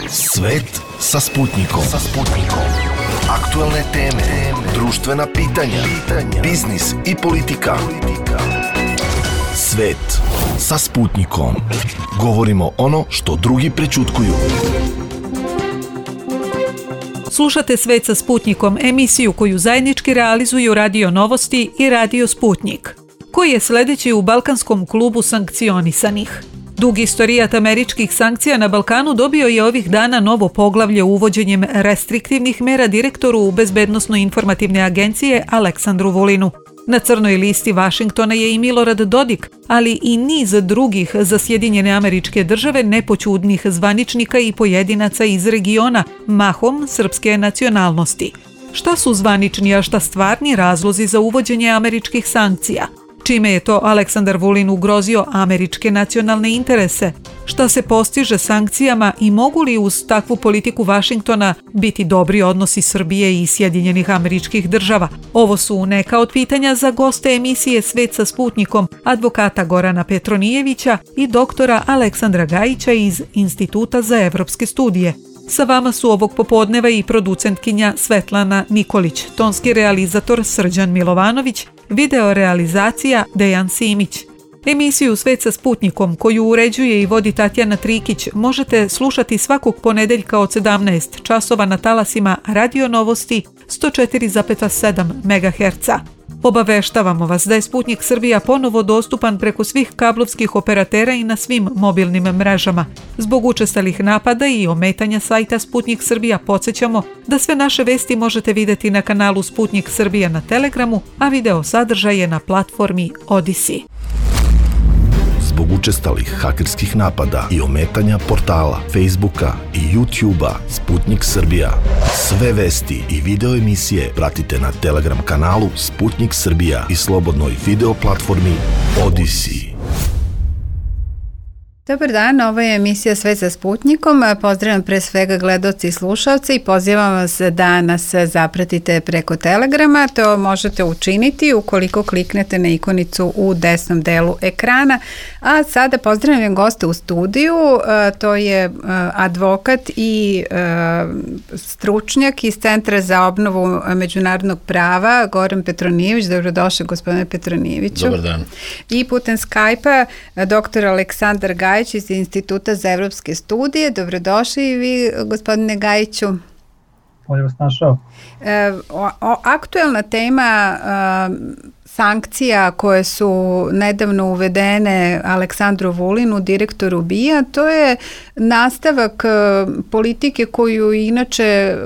Svet sa Sputnikom. Aktuelne teme, društvena pitanja, biznis i politika. Svet sa Sputnikom. Govorimo ono što drugi prećutkuju. Slušate Svet sa Sputnikom, emisiju koju zajednički realizuju Radio Novosti i Radio Sputnik. Koji je sledeći u Balkanskom klubu sankcionisanih? Dug istorijat američkih sankcija na Balkanu dobio je ovih dana novo poglavlje uvođenjem restriktivnih mera direktoru Bezbednosno-informativne agencije Aleksandru Vulinu. Na crnoj listi Vašingtona je i Milorad Dodik, ali i niz drugih za Sjedinjene Američke Države nepoćudnih zvaničnika i pojedinaca iz regiona, mahom srpske nacionalnosti. Šta su zvanični, a šta stvarni razlozi za uvođenje američkih sankcija? Čime je to Aleksandar Vulin ugrozio američke nacionalne interese? Šta se postiže sankcijama i mogu li uz takvu politiku Vašingtona biti dobri odnosi Srbije i Sjedinjenih Američkih Država? Ovo su neka od pitanja za goste emisije Svet sa Sputnikom, advokata Gorana Petronijevića i doktora Aleksandra Gajića iz Instituta za evropske studije. Sa vama su ovog popodneva i producentkinja Svetlana Nikolić, tonski realizator Srđan Milovanović, video realizacija Dejan Simić. Emisiju Svet sa Sputnikom, koju uređuje i vodi Tatjana Trikić, možete slušati svakog ponedeljka od 17 časova na talasima Radio Novosti 104,7 MHz. Obaveštavamo vas da je Sputnik Srbija ponovo dostupan preko svih kablovskih operatera i na svim mobilnim mrežama. Zbog učestalih napada i ometanja sajta Sputnik Srbija podsjećamo da sve naše vesti možete vidjeti na kanalu Sputnik Srbija na Telegramu, a video sadržaj je na platformi Odisi. Zbog učestalih hakerskih napada i ometanja portala, Facebooka i YouTubea Sputnik Srbija. Sve vesti i video emisije pratite na Telegram kanalu Sputnik Srbija i slobodnoj video platformi Odisi. Dobar dan, ovo je emisija Svet sa Sputnikom. Pozdravljam pre svega gledaoci i slušalce i pozivam vas da nas zapratite preko Telegrama. To možete učiniti ukoliko kliknete na ikonicu u desnom delu ekrana. A sada pozdravljam goste u studiju. To je advokat i stručnjak iz Centra za obnovu međunarodnog prava Goran Petronijević. Dobrodošli, gospodine Petronijeviću. Dobar dan. I putem Skype-a doktor Aleksandar Gajić iz Instituta za evropske studije. Dobrodošli i vi, gospodine Gajiću. Bolje vas našao. Aktuelna tema sankcija koje su nedavno uvedene Aleksandru Vulinu, direktoru BIA, to je nastavak politike koju inače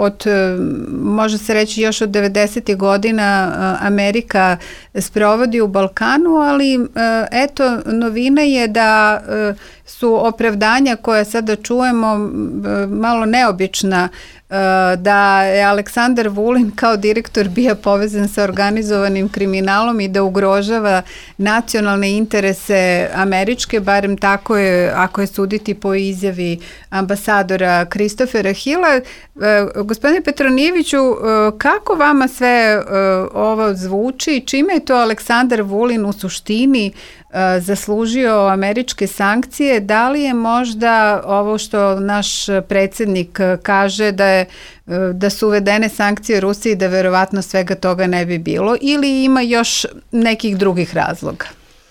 može se reći još od 90. godina Amerika sprovodi u Balkanu, ali eto, novina je da su opravdanja koja sada čujemo malo neobična, da je Aleksandar Vulin kao direktor BIA povezan sa organizovanim kriminalom i da ugrožava nacionalne interese američke, barem tako je, ako je suditi po izjavi ambasadora Kristofera Hilla. Gospodine Petronijeviću, kako vama sve ovo zvuči i čime je to Aleksandar Vulin u suštini zaslužio američke sankcije? Da li je možda ovo što naš predsjednik kaže da su uvedene sankcije Rusiji, da verovatno svega toga ne bi bilo, ili ima još nekih drugih razloga?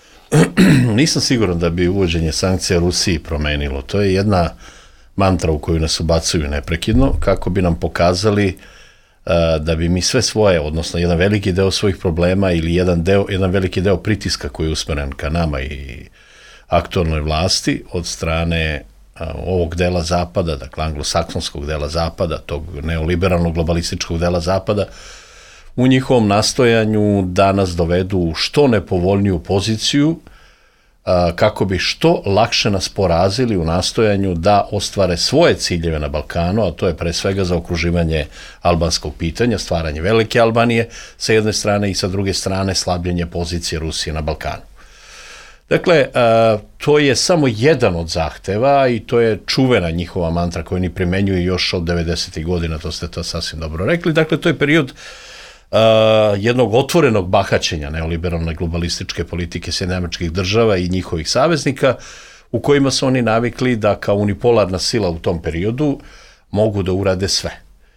Nisam siguran da bi uvođenje sankcija Rusiji promenilo. To je jedna mantra u koju nas ubacuju neprekidno, kako bi nam pokazali da bi mi sve svoje, odnosno jedan veliki deo svojih problema ili jedan veliki deo pritiska koji je usmeren ka nama i aktualnoj vlasti od strane ovog dela zapada, dakle anglosaksonskog dela zapada, tog neoliberalnog globalističkog dela zapada, u njihovom nastojanju da nas dovedu u što nepovoljniju poziciju kako bi što lakše nas porazili u nastojanju da ostvare svoje ciljeve na Balkanu, a to je pre svega zaokruživanje albanskog pitanja, stvaranje velike Albanije sa jedne strane i sa druge strane slabljenje pozicije Rusije na Balkanu. Dakle, to je samo jedan od zahteva i to je čuvena njihova mantra koju oni primenjuju još od 90. godina, to ste to sasvim dobro rekli. Dakle, to je period jednog otvorenog bahaćenja neoliberalne globalističke politike Sjedinjenih Američkih Država i njihovih saveznika, u kojima su oni navikli da kao unipolarna sila u tom periodu mogu da urade sve.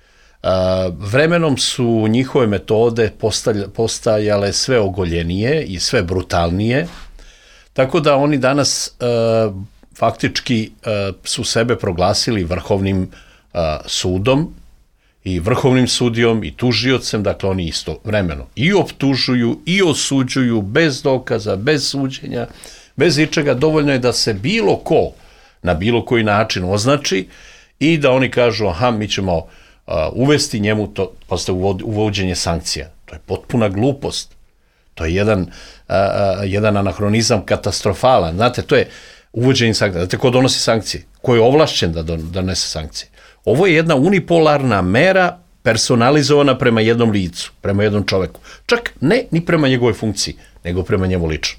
Vremenom su njihove metode postajale sve ogoljenije i sve brutalnije, tako da oni danas faktički su sebe proglasili vrhovnim sudom i vrhovnim sudijom i tužiocem, dakle oni isto vremeno i optužuju i osuđuju bez dokaza, bez suđenja, bez ičega. Dovoljno je da se bilo ko na bilo koji način označi i da oni kažu aha, mi ćemo uvesti njemu to, posle uvođenje sankcija. To je potpuna glupost. To je jedan anahronizam katastrofalan. Znate, to je uvođenje sankcija. Znate, ko donosi sankcije? Ko je ovlašćen da donese sankcije? Ovo je jedna unipolarna mera personalizovana prema jednom licu, prema jednom čoveku. Čak ne ni prema njegovoj funkciji, nego prema njemu lično.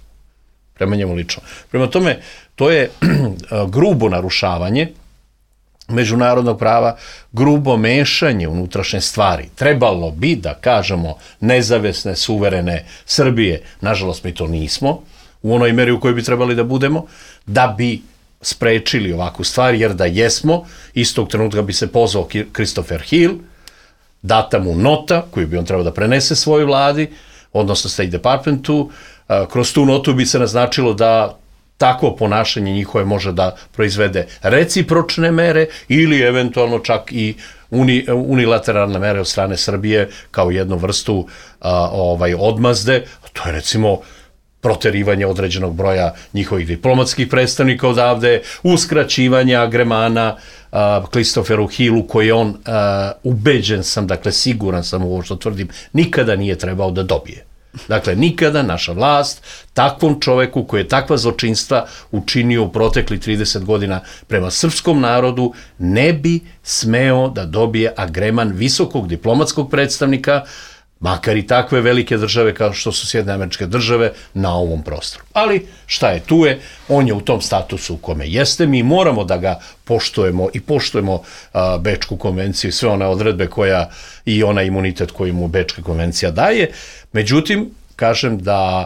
Prema tome, to je grubo narušavanje međunarodnog prava, grubo mešanje unutrašnje stvari. Trebalo bi da kažemo nezavisne, suverene Srbije, nažalost mi to nismo, u onoj meri u kojoj bi trebali da budemo, da bi sprečili ovakvu stvar, jer da jesmo, istog trenutka bi se pozvao Christopher Hill, data mu nota koju bi on trebao da prenese svojoj vladi, odnosno State Departmentu, kroz tu notu bi se naznačilo da takvo ponašanje njihove može da proizvede recipročne mere ili eventualno čak i unilateralne mere od strane Srbije kao jednu vrstu odmazde. To je recimo proterivanje određenog broja njihovih diplomatskih predstavnika odavde, uskraćivanje agremana Christopheru Hillu, koji on, ubeđen sam, dakle siguran sam u ovo što tvrdim, nikada nije trebao da dobije. Dakle, nikada naša vlast takvom čoveku koji je takva zločinstva učinio u protekli 30 godina prema srpskom narodu ne bi smeo da dobije agreman visokog diplomatskog predstavnika, makar i takve velike države kao što su Sjedinjene Američke Države na ovom prostoru. Ali šta je, tu je, on je u tom statusu u kome jeste, mi moramo da ga poštujemo i poštujemo Bečku konvenciju i sve one odredbe koja i onaj imunitet koji mu Bečka konvencija daje. Međutim, kažem da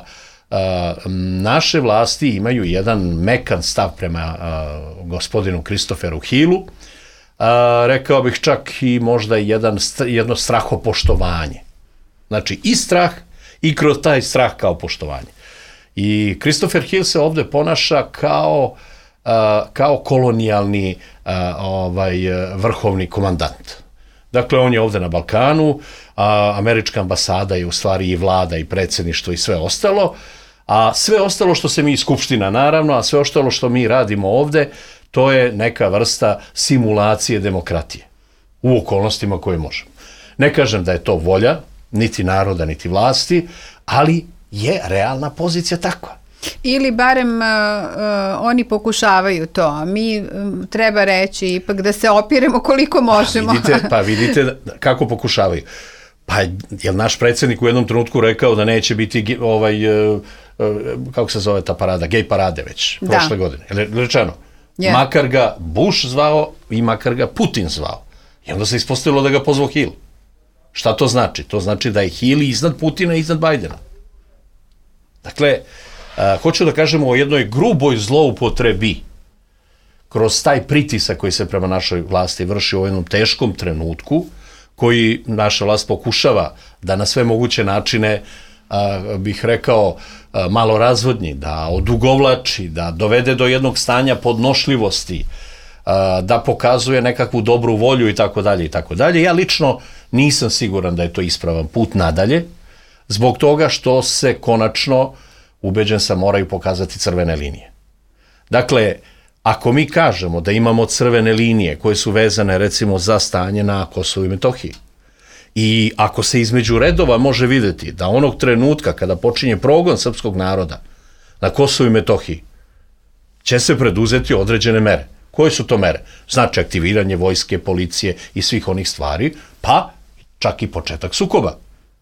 naše vlasti imaju jedan mekan stav prema gospodinu Christopheru Hillu, rekao bih čak i možda jedno strahopoštovanje. Znači i strah i kroz taj strah kao poštovanje. I Christopher Hill se ovde ponaša kao kolonijalni vrhovni komandant. Dakle, on je ovde na Balkanu, američka ambasada je u stvari i vlada i predsjedništvo i sve ostalo, a sve ostalo što se mi, Skupština naravno, a sve ostalo što mi radimo ovde, to je neka vrsta simulacije demokratije u okolnostima koje možemo. Ne kažem da je to volja, niti naroda, niti vlasti, ali je realna pozicija takva. Ili barem oni pokušavaju to, a mi treba reći ipak da se opiremo koliko možemo. Vidite kako pokušavaju. Pa je naš predsjednik u jednom trenutku rekao da neće biti kako se zove ta parada, gej parade već prošle godine. Rečeno. Yeah. Makar ga Bush zvao i makar ga Putin zvao. I onda se ispostavilo da ga pozvao Hill. Šta to znači? To znači da je Hill iznad Putina i iznad Bajdena. Dakle, hoću da kažemo o jednoj gruboj zloupotrebi kroz taj pritisak koji se prema našoj vlasti vrši u jednom teškom trenutku, koji naša vlast pokušava da na sve moguće načine, bih rekao, malo razvodnji, da odugovlači, da dovede do jednog stanja podnošljivosti, da pokazuje nekakvu dobru volju i tako dalje i tako dalje. Ja lično nisam siguran da je to ispravan put nadalje, zbog toga što se konačno, ubeđen sam, moraju pokazati crvene linije. Dakle, ako mi kažemo da imamo crvene linije koje su vezane recimo za stanje na Kosovu i Metohiji, i ako se između redova može vidjeti da onog trenutka kada počinje progon srpskog naroda na Kosovu i Metohiji će se preduzeti određene mere. Koje su to mere? Znači aktiviranje vojske, policije i svih onih stvari, pa čak i početak sukoba.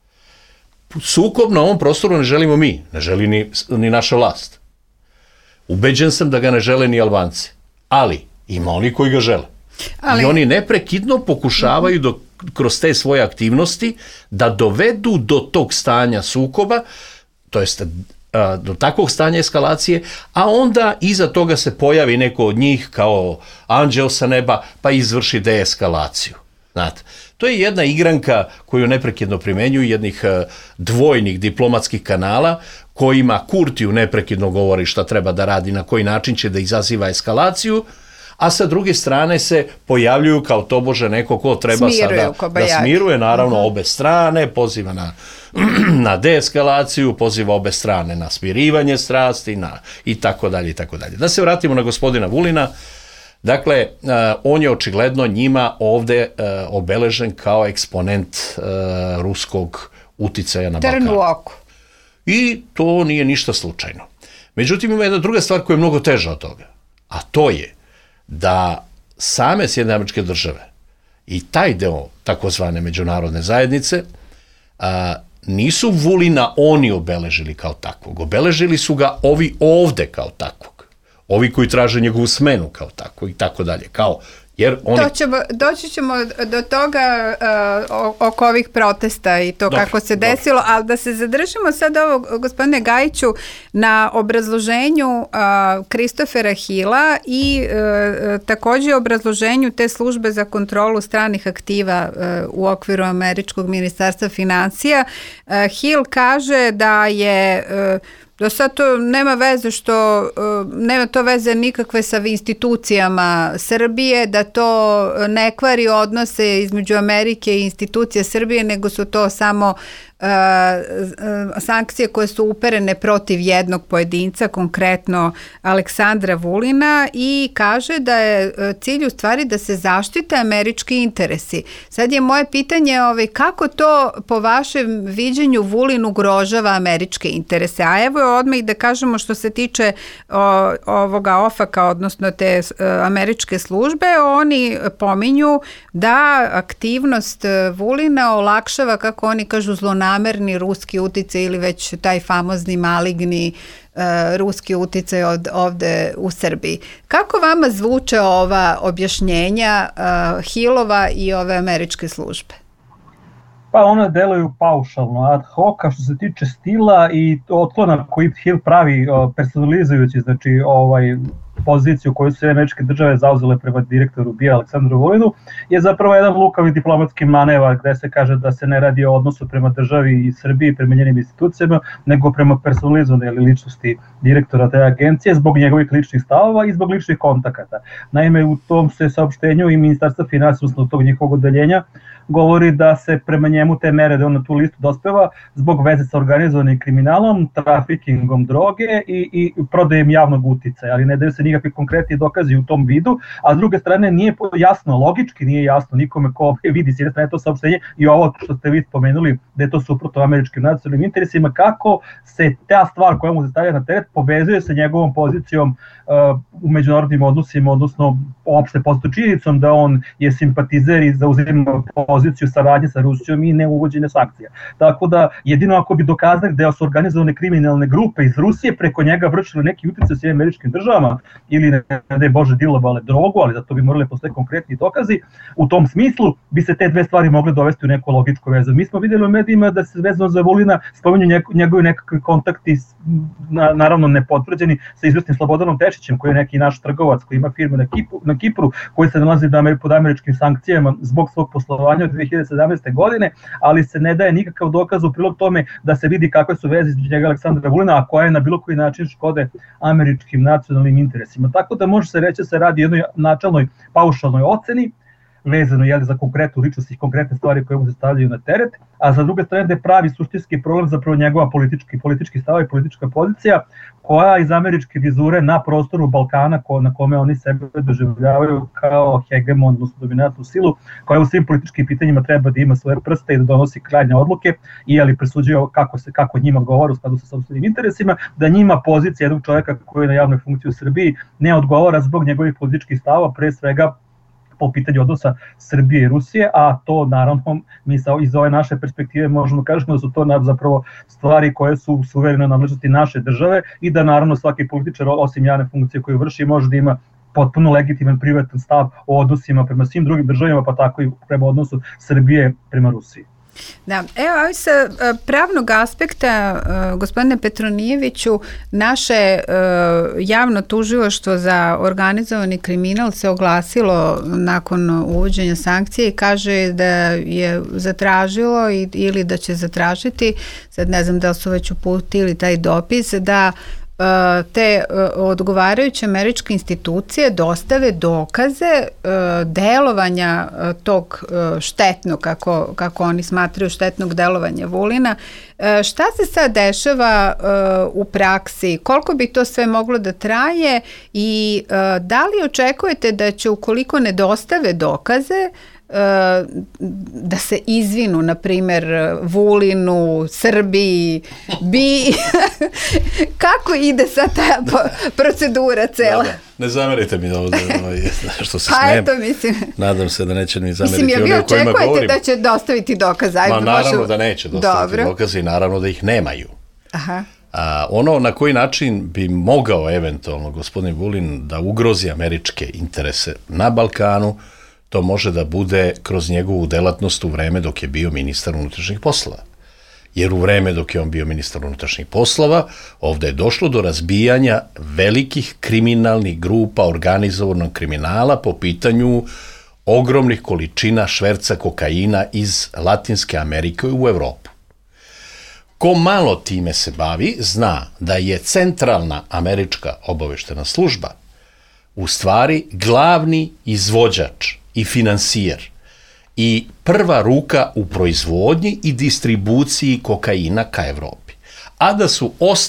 Sukob na ovom prostoru ne želimo mi, ne želi ni naša vlast. Ubeđen sam da ga ne žele ni Albanci, ali ima oni koji ga žele. I oni neprekidno pokušavaju kroz te svoje aktivnosti da dovedu do tog stanja sukoba, to jest do takvog stanja eskalacije, a onda iza toga se pojavi neko od njih kao anđeo sa neba pa izvrši deeskalaciju. Znate, to je jedna igranka koju neprekidno primenjuju jednih dvojnih diplomatskih kanala kojima Kurtiju neprekidno govori šta treba da radi, na koji način će da izaziva eskalaciju, a sa druge strane se pojavljuju kao tobože neko ko treba sada da smiruje, naravno obe strane, poziva na deeskalaciju, poziva obe strane na smirivanje strasti i tako dalje i tako dalje. Da se vratimo na gospodina Vulina. Dakle, on je očigledno njima ovde obeležen kao eksponent ruskog uticaja na Balkanu. Trn u oku. I to nije ništa slučajno. Međutim, ima jedna druga stvar koja je mnogo teža od toga, a to je da same Sjedinjene Američke Države i taj deo takozvane međunarodne zajednice nisu Vulina oni obeležili kao takvog. Obeležili su ga ovi ovde kao takvog. Ovi koji traže njegovu smenu kao tako i tako dalje. Doći ćemo do toga oko ovih protesta i to kako se desilo, ali da se zadržimo sad ovo, gospodine Gajiću, na obrazloženju Christophera Hilla i također obrazloženju te službe za kontrolu stranih aktiva u okviru američkog ministarstva financija. Hill kaže da je do sad to nema veze nema to veze nikakve sa institucijama Srbije, da to ne kvari odnose između Amerike i institucija Srbije, nego su to samo sankcije koje su uperene protiv jednog pojedinca, konkretno Aleksandra Vulina, i kaže da je cilj u stvari da se zaštite američki interesi. Sad je moje pitanje kako to po vašem viđenju Vulin ugrožava američke interese, a evo odmah i da kažemo što se tiče ovoga OFAC-a, odnosno te američke službe, oni pominju da aktivnost Vulina olakšava, kako oni kažu, zlonamerni ruski uticaj ili već taj famozni maligni ruski uticaj ovde u Srbiji. Kako vama zvuče ova objašnjenja Hillova i ove američke službe? Pa one deluju paušalno, ad hoc, što se tiče stila i otklona koji Hill pravi personalizujući, znači poziciju koju su američke države zauzele prema direktoru BIA Aleksandru Vulinu, je zapravo jedan lukavi diplomatski manevar gde se kaže da se ne radi o odnosu prema državi i Srbiji, prema njenim institucijama, nego prema personalizovanoj ličnosti direktora te agencije zbog njegovih ličnih stavova i zbog ličnih kontakata. Naime, u tom se saopštenju i ministarstva finansija, odnosno tog njihovog odeljenja, govori da se prema njemu te mere, da on na tu listu dospeva zbog veze sa organizovanim kriminalom, trafikingom droge i prodajem javnog uticaja, ali ne daju se nikakvi konkretni dokazi u tom vidu, a s druge strane nije jasno, logički nije jasno nikome ko vidi s jedne strane to saopštenje i ovo što ste vi spomenuli da je to suprotno američkim nacionalnim interesima, kako se ta stvar koja mu se stavlja na teret povezuje sa njegovom pozicijom u međunarodnim odnosima, odnosno opšte posto činjenicom da on je simpatizer i zauzima poziciju saradnje sa Rusijom i neuvođenja sankcija. Tako da jedino ako bi dokazali da su organizovane kriminalne grupe iz Rusije preko njega vršile neki uticaj s američkim državama ili ne Bože dilovale drogu, ali za to bi morali postoje konkretni dokazi, u tom smislu bi se te dve stvari mogle dovesti u neku logičku vezu. Mi smo vidjeli u medijima da se vezano za Vulina spominju njegovi nekakvi kontakti, naravno nepotvrđeni, sa izvesnim Slobodanom Tešićem, koji je neki naš trgovac koji ima firme na Kipru, koji se nalazi pod američkim sankcijama zbog svog poslovanja od 2017. godine, ali se ne daje nikakav dokaz u prilog tome da se vidi kakve su veze između njega Aleksandra Vulina, a koja je na bilo koji način škode američkim nacionalnim interesima. Tako da može se reći da se radi jednoj načelnoj paušalnoj oceni, vezano za konkretnu ličnost i konkretne stvari koje mu se stavljaju na teret, a za druge strane da je pravi suštinski problem zapravo njegova politički stav i politička pozicija, koja iz američke vizure na prostoru Balkana, na kome oni sebe doživljavaju kao hegemon, odnosno dominantnu silu, koja u svim političkim pitanjima treba da ima svoje prste i da donosi krajnje odluke, i presuđuje kako njima govore u skladu sa sopstvenim interesima, da njima pozicija jednog čovjeka koji je na javnoj funkciji u Srbiji ne odgovara zbog njegovih političkih stavova, pre svega po pitanju odnosa Srbije i Rusije, a to naravno mi iz ove naše perspektive možemo kažemo da su to zapravo stvari koje su suverene nadležnosti naše države i da naravno svaki političar osim javne funkcije koju vrši može da ima potpuno legitiman privatan stav o odnosima prema svim drugim državama, pa tako i prema odnosu Srbije prema Rusiji. Da, evo sa pravnog aspekta, gospodine Petronijeviću, naše javno tužilaštvo za organizovani kriminal se oglasilo nakon uvođenja sankcije i kaže da je zatražilo ili da će zatražiti, sad ne znam da li su već uputili taj dopis, da te odgovarajuće američke institucije dostave dokaze delovanja tog štetnog, kako oni smatraju štetnog delovanja Vulina. Šta se sad dešava u praksi? Koliko bi to sve moglo da traje i da li očekujete da će, ukoliko ne dostave dokaze, da se izvinu, na primjer, Vulinu, Srbiji, kako ide sad ta procedura cela? Da. Ne zamerite mi ovo što se smijem. Eto, mislim. Nadam se da neće mi zameriti oni o kojima govorim. Mislim, očekujete da će dostaviti dokaze? Naravno da neće dostaviti dokaze i naravno da ih nemaju. Aha. Ono na koji način bi mogao eventualno gospodin Vulin da ugrozi američke interese na Balkanu, to može da bude kroz njegovu delatnost u vreme dok je bio ministar unutrašnjih poslova. Jer u vreme dok je on bio ministar unutrašnjih poslova, ovde je došlo do razbijanja velikih kriminalnih grupa organizovanog kriminala po pitanju ogromnih količina šverca kokaina iz Latinske Amerike u Evropu. Ko malo time se bavi, zna da je Centralna američka obaveštena služba u stvari glavni izvođač i finansijer i prva ruka u proizvodnji i distribuciji kokaina ka Evropi. A da su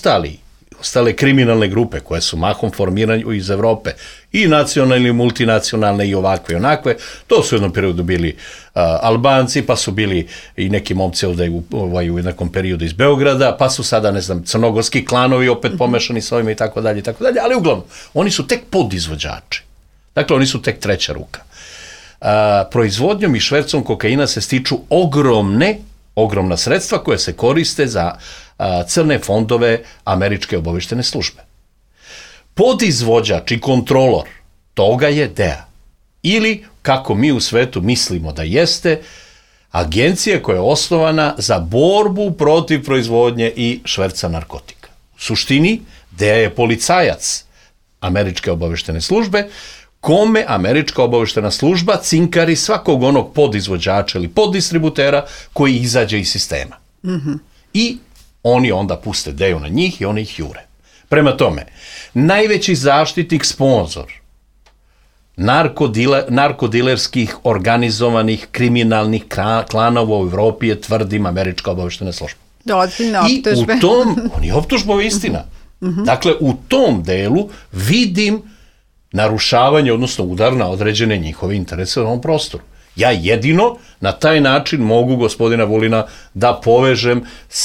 ostale kriminalne grupe koje su mahom formirane iz Evrope, i nacionalne i multinacionalne i ovakve i onakve, to su u jednom periodu bili Albanci, pa su bili i neki momci ovdje u nekom periodu iz Beograda, pa su sada, ne znam, crnogorski klanovi opet pomešani s ovima i tako dalje, ali uglavnom, oni su tek podizvođači. Dakle, oni su tek treća ruka. Proizvodnjom i švercom kokaina se stiču ogromna sredstva koje se koriste za crne fondove američke obaveštene službe. Podizvođač i kontrolor toga je DEA. Ili, kako mi u svetu mislimo da jeste, agencija koja je osnovana za borbu protiv proizvodnje i šverca narkotika. U suštini, DEA je policajac američke obaveštene službe, kome američka obaveštena služba cinkari svakog onog podizvođača ili poddistributera koji izađe iz sistema. Mm-hmm. I oni onda puste DEA na njih i oni ih jure. Prema tome, najveći zaštitnik, sponzor narkodilerskih, organizovanih, kriminalnih klanova u Evropi je, tvrdim, američka obaveštena služba. Ozbiljne optužbe. I u tom, oni optužbove istina. Mm-hmm. Dakle, u tom delu vidim narušavanje, odnosno udar na određene njihove interese u ovom prostoru. Ja jedino na taj način mogu gospodina Vulina da povežem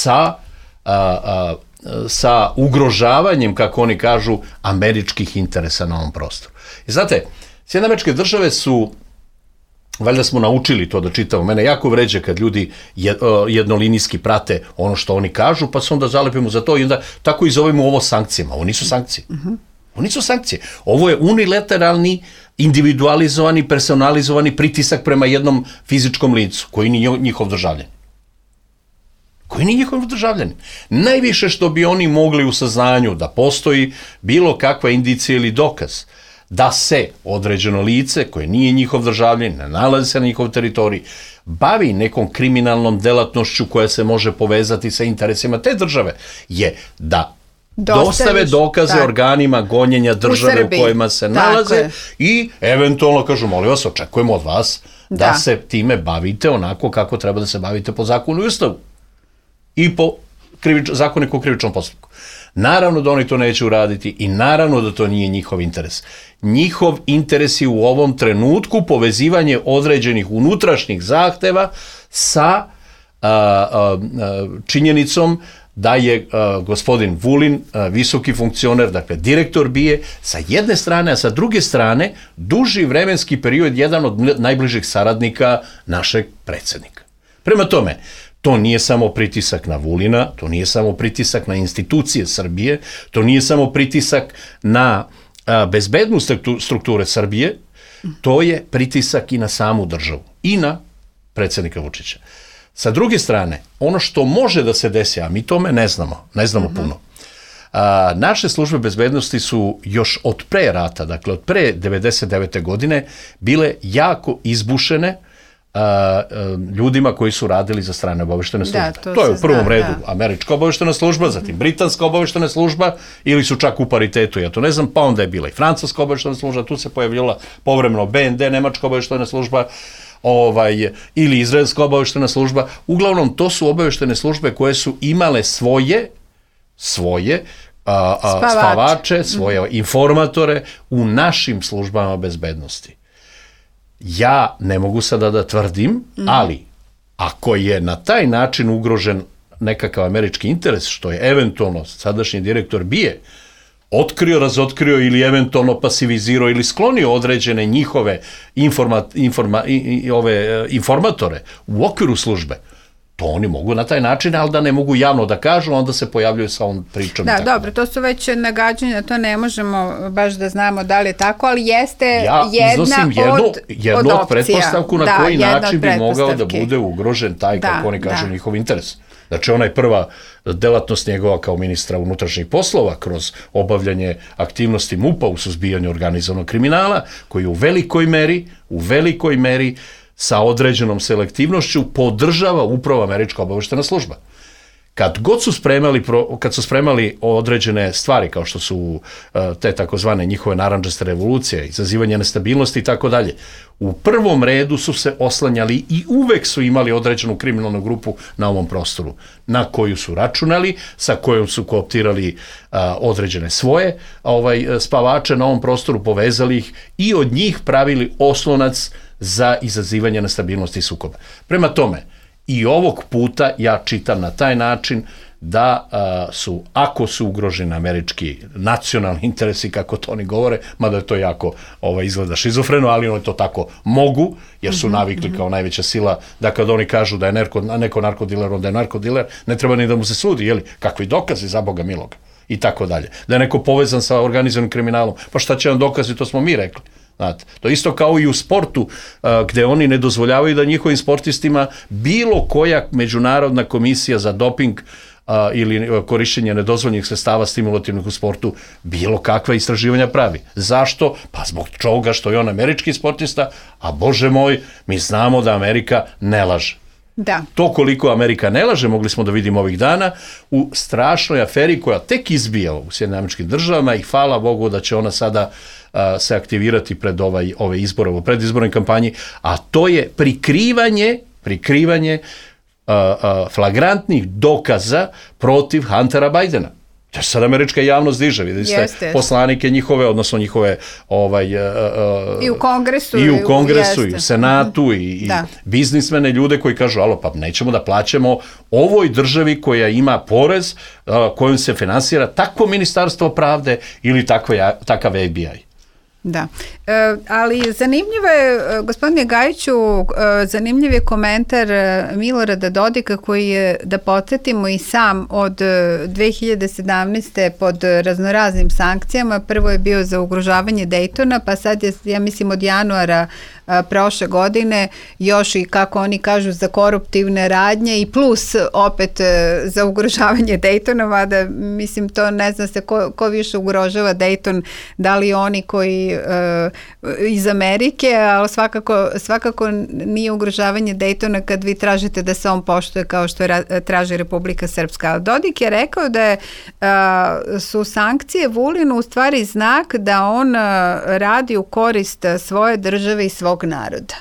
sa ugrožavanjem, kako oni kažu, američkih interesa na ovom prostoru. I znate, Sjedinjene Američke Države su, valjda smo naučili to da čitamo, mene jako vređe kad ljudi jednolinijski prate ono što oni kažu, pa se onda zalepimo za to i onda tako i zovemo ovo sankcijama. Ovo nisu sankcije. Uh-huh. Ovo nisu sankcije. Ovo je unilateralni, individualizovani, personalizovani pritisak prema jednom fizičkom licu, koji nije njihov državljanin. Najviše što bi oni mogli u saznanju da postoji bilo kakva indicija ili dokaz da se određeno lice, koje nije njihov državljanin, ne nalazi se na njihov teritoriji, bavi nekom kriminalnom delatnošću koja se može povezati sa interesima te države, je da dostave dokaze organima gonjenja države u kojima se nalaze i eventualno kažu, molim vas, očekujemo od vas da se time bavite onako kako treba da se bavite po zakonu i ustavu i po zakoniku o krivičnom postupku. Naravno da oni to neće uraditi i naravno da to nije njihov interes. Njihov interes je u ovom trenutku povezivanje određenih unutrašnjih zahteva sa činjenicom da je gospodin Vulin visoki funkcioner, dakle direktor BIA sa jedne strane, a sa druge strane duži vremenski period jedan od najbližih saradnika našeg predsjednika. Prema tome, to nije samo pritisak na Vulina, to nije samo pritisak na institucije Srbije, to nije samo pritisak na bezbednu strukture Srbije, to je pritisak i na samu državu i na predsjednika Vučića. Sa druge strane, ono što može da se desi, a mi tome ne znamo puno. Naše službe bezbednosti su još od pre rata, dakle od pre 99. godine, bile jako izbušene ljudima koji su radili za strane obaveštene službe. To je u prvom redu američka obaveštena služba, zatim britanska obaveštena služba, ili su čak u paritetu, ja to ne znam, pa onda je bila i francuska obaveštena služba, tu se pojavljala povremeno BND, nemačka obaveštena služba, ili izraelska obaveštena služba. Uglavnom, to su obaveštene službe koje su imale svoje spavače, svoje informatore u našim službama bezbednosti. Ja ne mogu sada da tvrdim, ali ako je na taj način ugrožen nekakav američki interes, što je eventualno sadašnji direktor BIA otkrio, razotkrio ili eventualno pasivizirao ili sklonio određene njihove informatore u okviru službe, to oni mogu na taj način, ali da ne mogu javno da kažu, onda se pojavljuju sa ovom pričom. Da, dobro, to su već nagađanja, to ne možemo baš da znamo da li je tako, ali jeste jednu od pretpostavku na koji način bi mogao da bude ugrožen taj, kako oni kažu, njihov interes. Znači, ona je prva delatnost njegova kao ministra unutrašnjih poslova kroz obavljanje aktivnosti MUP-a u suzbijanju organizovanog kriminala, koji u velikoj meri sa određenom selektivnošću podržava upravo američka obaveštena služba. Kad su spremali određene stvari, kao što su te takozvane njihove narandžaste revolucije, izazivanje nestabilnosti i tako dalje, u prvom redu su se oslanjali i uvek su imali određenu kriminalnu grupu na ovom prostoru, na koju su računali, sa kojom su kooptirali određene svoje spavače na ovom prostoru, povezali ih i od njih pravili oslonac za izazivanje nestabilnosti i sukoba. Prema tome, i ovog puta ja čitam na taj način da ako su ugroženi američki nacionalni interesi, kako to oni govore, mada je to jako izgleda šizofreno, ali oni to tako mogu, jer su navikli kao najveća sila da kad oni kažu da je neko narkodiler, onda je narkodiler, ne treba ni da mu se sudi, jeli, kakvi dokazi za Boga miloga i tako dalje. Da je neko povezan sa organizovanim kriminalom, pa šta će vam dokazi, to smo mi rekli. Znate, to isto kao i u sportu, gde oni ne dozvoljavaju da njihovim sportistima bilo koja međunarodna komisija za doping ili korišćenje nedozvoljenih sredstava stimulativnih u sportu bilo kakva istraživanja pravi. Zašto? Pa zbog toga što je on američki sportista, a Bože moj, mi znamo da Amerika ne laže. Da. To koliko Amerika ne laže mogli smo da vidimo ovih dana u strašnoj aferi koja tek izbija u Sjedinjenim Američkim Državama i hvala Bogu da će ona sada se aktivirati pred ove izbore, u predizbornoj kampanji, a to je prikrivanje flagrantnih dokaza protiv Huntera Bidena. To sad američka javnost diže, vidite ste poslanike njihove, odnosno njihove i u Kongresu, i u Senatu, i biznismene ljude koji kažu, alo, pa nećemo da plaćamo ovoj državi koja ima porez, kojom se finansira takvo ministarstvo pravde ili takav FBI. Da, ali zanimljivo je, gospodine Gajiću, zanimljiv je komentar Milorada Dodika koji je, da podsjetimo, i sam od 2017. pod raznoraznim sankcijama. Prvo je bio za ugrožavanje Daytona, pa sad je, ja mislim, od januara prošle godine još i, kako oni kažu, za koruptivne radnje i plus opet za ugrožavanje Daytona, mada mislim to ne zna se ko više ugrožava Dayton, da li oni koji iz Amerike, ali svakako nije ugrožavanje Daytona kad vi tražite da se on poštuje kao što traži Republika Srpska. Dodik je rekao da su sankcije Vulinu u stvari znak da on radi u korist svoje države i svog naroda.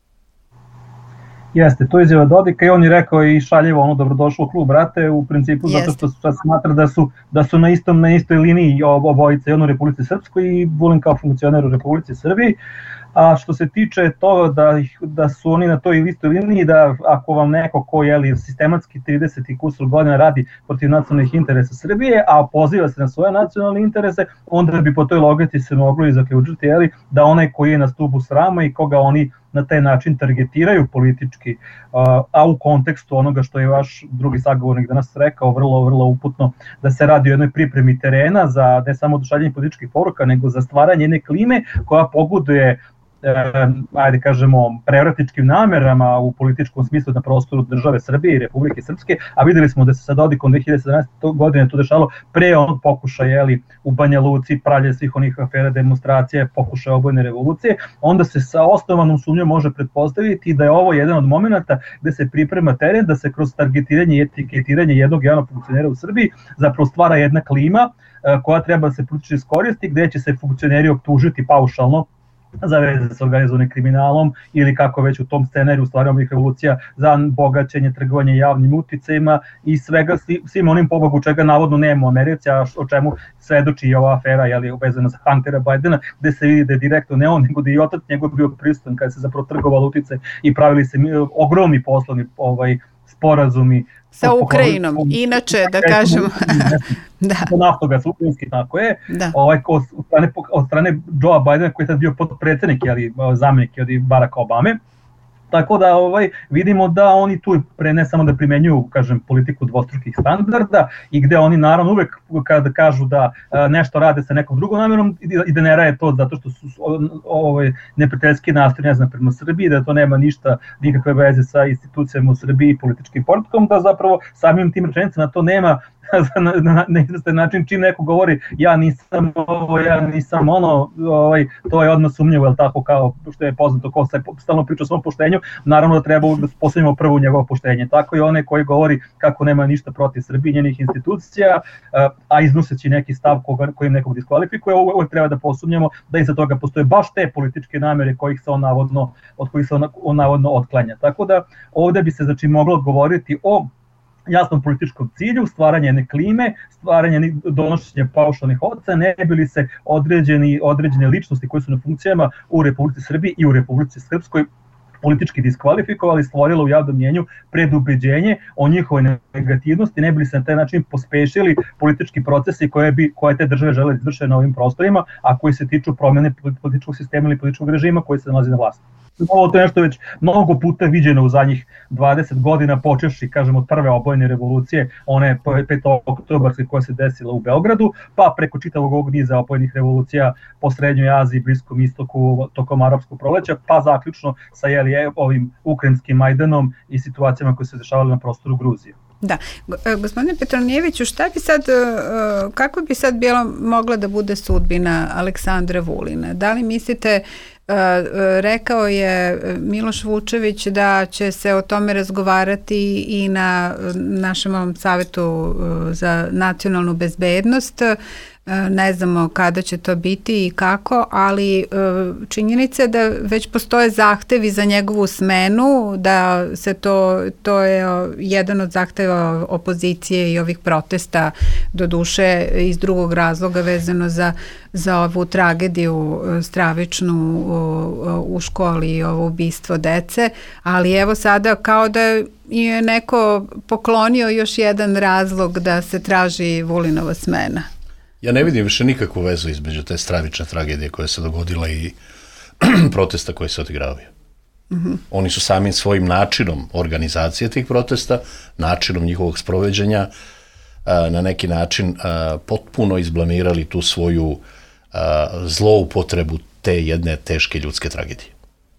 Jeste, to je izjava Dodika i on je rekao i šaljivo dobrodošlo u klub, brate, u principu zato što se smatra da su na istoj liniji obojice, i on u Republici Srpskoj i Vulin kao funkcioner u Republici Srbiji. A što se tiče toga da su oni na toj istoj liniji, da ako vam neko ko je sistematski 30 i kusur godina radi protiv nacionalnih interesa Srbije, a poziva se na svoje nacionalne interese, onda bi po toj logici se moglo i zaključiti da onaj koji je na stubu srama i koga oni na taj način targetiraju politički, a u kontekstu onoga što je vaš drugi sagovornik danas rekao, vrlo uputno, da se radi o jednoj pripremi terena za ne samo šaljenje političkih poruka, nego za stvaranje jedne klime koja pogoduje ajde kažemo, prevratničkim namerama u političkom smislu na prostoru države Srbije i Republike Srpske, a videli smo da se sa Dodikom 2017. godine to dešalo pre onog pokušaja u Banja Luci, pravlje svih onih afera, demonstracije, pokušaja obojne revolucije, onda se sa osnovanom sumnjom može pretpostaviti da je ovo jedan od momenata gde se priprema teren, da se kroz targetiranje i etiketiranje jednog javnog funkcionera u Srbiji zapravo stvara jedna klima koja treba da se politički iskoristi, gde će se funkcioneri optužiti paušalno za veze s organizovanim kriminalom ili kako već u tom scenariju stvaramo revolucija za bogaćenje, trgovanje javnim uticajima i svega svim onim pobogu čega navodno nema u Americi, a o čemu svedoči i ova afera vezana za Huntera Bidena, gde se vidi da je direktno ne on, nego da i otac njegov bio prisutan kada se zapravo trgovalo uticaj i pravili se ogromni poslovni sporazumi sa Ukrajinom. Inače, da kažemo... Naftogas ukrajinski, tako je. Od strane Joea Bidena, koji je tad bio potpredsednik, zamjenik Baracka Obame. Tako da vidimo da oni tu ne samo da primenjuju, kažem, politiku dvostrukih standarda i gde oni naravno uvek kada kažu da nešto rade sa nekom drugom namerom i da ne rade to zato što su neprijateljski nastroji, ne znam, prema Srbiji, da to nema nikakve veze sa institucijama u Srbiji i političkim politikom, da zapravo samim tim rečenicama to nema na izvestan način. Čim neko govori ja nisam ovo, ja nisam ono, to je odmah sumnjivo, jel tako, kao što je poznato, ko se stalno priča o svom poštenju, naravno da treba da postavimo prvo njegovo poštenje. Tako i one koji govori kako nema ništa protiv Srbije, njenih institucija, a iznoseći neki stav kojim nekog diskvalifikuje, uvek treba da posumnjamo da iza toga postoje baš te političke namere od kojih se on navodno otklanja. Tako da ovde bi se znači moglo govoriti o jasnom političkom cilju, stvaranje jedne klime, stvaranje donošenja paušalnih ocena, ne bi li se određene ličnosti koje su na funkcijama u Republici Srbiji i u Republici Srpskoj politički diskvalifikovali, stvorilo u javnom mnjenju predubeđenje o njihovoj negativnosti, ne bi li se na taj način pospešili politički procesi koje te države žele izvršiti na ovim prostorima, a koji se tiču promjene političkog sistema ili političkog režima koji se nalazi na vlasti. Ovo to je nešto već mnogo puta viđeno u zadnjih 20 godina, počevši, kažem, od prve obojene revolucije, one 5. oktobarske koja se desila u Beogradu, pa preko čitavog ovog niza obojenih revolucija po Srednjoj Aziji, Bliskom istoku, tokom arapskog proleća, pa zaključno sa ovim ukrajinskim Majdanom i situacijama koje se dešavale na prostoru Gruzije. Da. Gospodine Petronijeviću, kako bi sad mogla da bude sudbina Aleksandra Vulina? Da li mislite, rekao je Miloš Vučević da će se o tome razgovarati i na našem Savetu za nacionalnu bezbednost, ne znamo kada će to biti i kako, ali činjenica je da već postoje zahtevi za njegovu smenu, da se to je jedan od zahteva opozicije i ovih protesta, do duše iz drugog razloga vezano za ovu tragediju stravičnu u školi i ovo ubistvo dece, ali evo sada kao da je neko poklonio još jedan razlog da se traži Vulinova smena. Ja ne vidim više nikakvu vezu između te stravične tragedije koja se dogodila i protesta koji se odigravaju. Oni su samim svojim načinom organizacije tih protesta, načinom njihovog sprovođenja, na neki način potpuno izblamirali tu svoju zloupotrebu te jedne teške ljudske tragedije.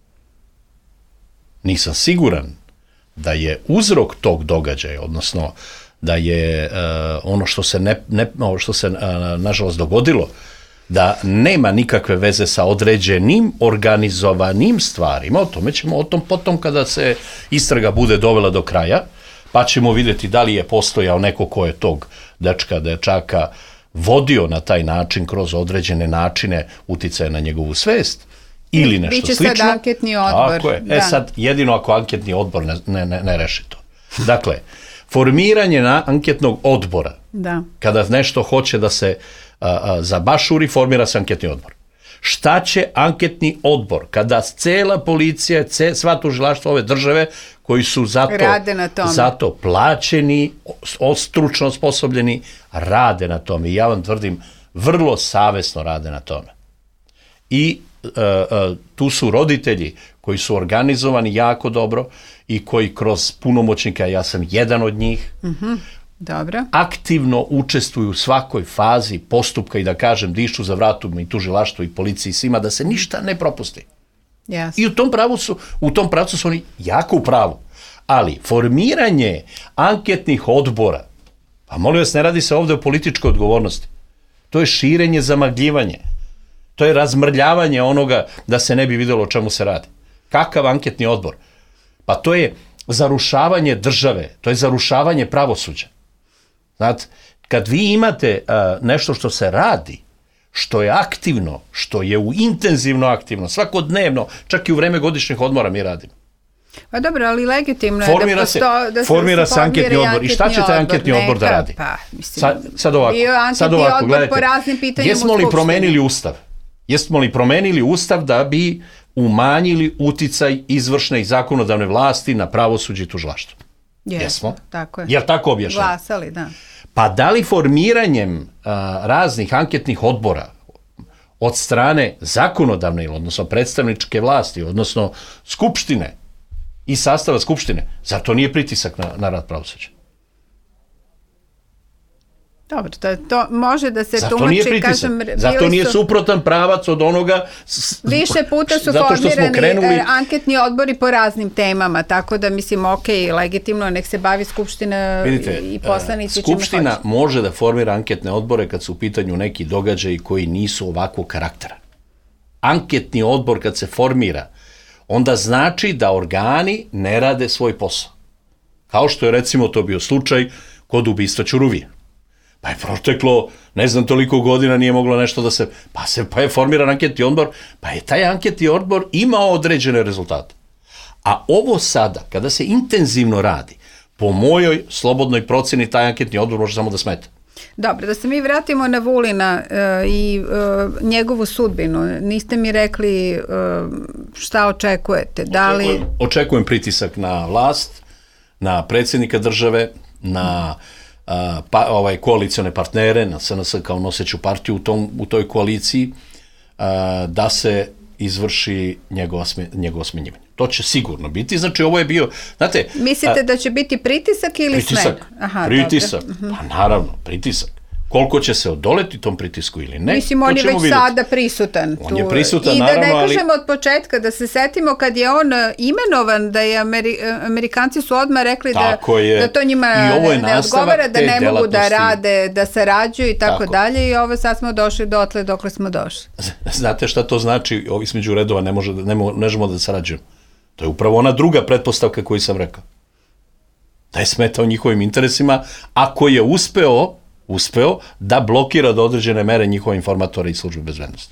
Nisam siguran da je uzrok tog događaja, odnosno da je ono što se nažalost dogodilo, da nema nikakve veze sa određenim organizovanim stvarima. O tome ćemo potom kada se istraga bude dovela do kraja, pa ćemo vidjeti da li je postojao neko ko je tog dečaka vodio na taj način kroz određene načine uticaja na njegovu svest ili nešto slično. Biće sad anketni odbor. Tako je. Sad jedino ako anketni odbor ne reši to. Dakle, formiranje anketnog odbora, kada nešto hoće da se zabašuri, formira se anketni odbor. Šta će anketni odbor kada cela policija, sva tužilaštva ove države koji su zato plaćeni, stručno osposobljeni, rade na tome. I ja vam tvrdim, vrlo savesno rade na tome. I tu su roditelji koji su organizovani jako dobro i koji kroz punomoćnika, ja sam jedan od njih, aktivno učestvuju u svakoj fazi postupka i da kažem dišu za vratom i tužilaštvu i policiji svima da se ništa ne propusti. Yes. I u tom pravcu su oni jako u pravu. Ali formiranje anketnih odbora, pa molim vas, ne radi se ovdje o političkoj odgovornosti. To je širenje, zamagljivanje. To je razmrljavanje onoga da se ne bi vidjelo o čemu se radi. Kakav anketni odbor? Pa to je zarušavanje države, to je zarušavanje pravosuđa. Znate, kad vi imate nešto što se radi, što je aktivno, što je intenzivno aktivno, svakodnevno, čak i u vreme godišnjih odmora mi radimo. Pa dobro, ali legitimno je formira se anketni odbor. I šta će taj anketni odbor da radi? Pa, mislim, sad ovako, gledajte, po raznim pitanjima jesmo li promenili ustav da bi umanjili uticaj izvršne i zakonodavne vlasti na pravosuđe i tužilaštvo? Jesmo. Tako je. Jel tako objašnjeno? Glasali, da. Pa da li formiranjem raznih anketnih odbora od strane zakonodavne, odnosno predstavničke vlasti, odnosno skupštine i sastava skupštine, zar to nije pritisak na rad pravosuđa? Dobro, to može da se tumači, kažem... Zato nije suprotan pravac od onoga... Više puta su formirani anketni odbori po raznim temama, tako da mislim, legitimno, nek se bavi skupština i poslanici. Skupština može da formira anketne odbore kad su u pitanju neki događaji koji nisu ovakvog karaktera. Anketni odbor kad se formira, onda znači da organi ne rade svoj posao. Kao što je recimo to bio slučaj kod ubistva Ćuruvije. Pa je proteklo, ne znam, toliko godina nije moglo nešto da se... Pa je formiran anketni odbor, pa je taj anketni odbor imao određene rezultate. A ovo sada, kada se intenzivno radi, po mojoj slobodnoj procjeni, taj anketni odbor može samo da smeta. Dobro, da se mi vratimo na Vulina i njegovu sudbinu. Niste mi rekli šta očekujete. Očekujem pritisak na vlast, na predsjednika države, na koalicione partnere, na SNS kao noseću partiju u toj koaliciji, da se izvrši njegovo smenjivanje. To će sigurno biti. Znači, ovo je bio... Znate, mislite da će biti pritisak ili smena? Pritisak. Pa naravno, pritisak. Koliko će se odoleti tom pritisku ili ne, mislim, on je već sada prisutan. On je prisutan, i naravno, da ne kažemo od početka, da se setimo kad je on imenovan, da je Amerikanci su odmah rekli da to njima ne odgovara, da ne mogu da rade, da sarađuju i tako dalje, i ovo sad smo došli dotle dokle smo došli. Znate šta to znači, između redova ne možemo da sarađujemo? To je upravo ona druga pretpostavka koju sam rekao. Da je smetao njihovim interesima, ako je uspeo da blokira do određene mere njihove informatore i službe bezbednosti.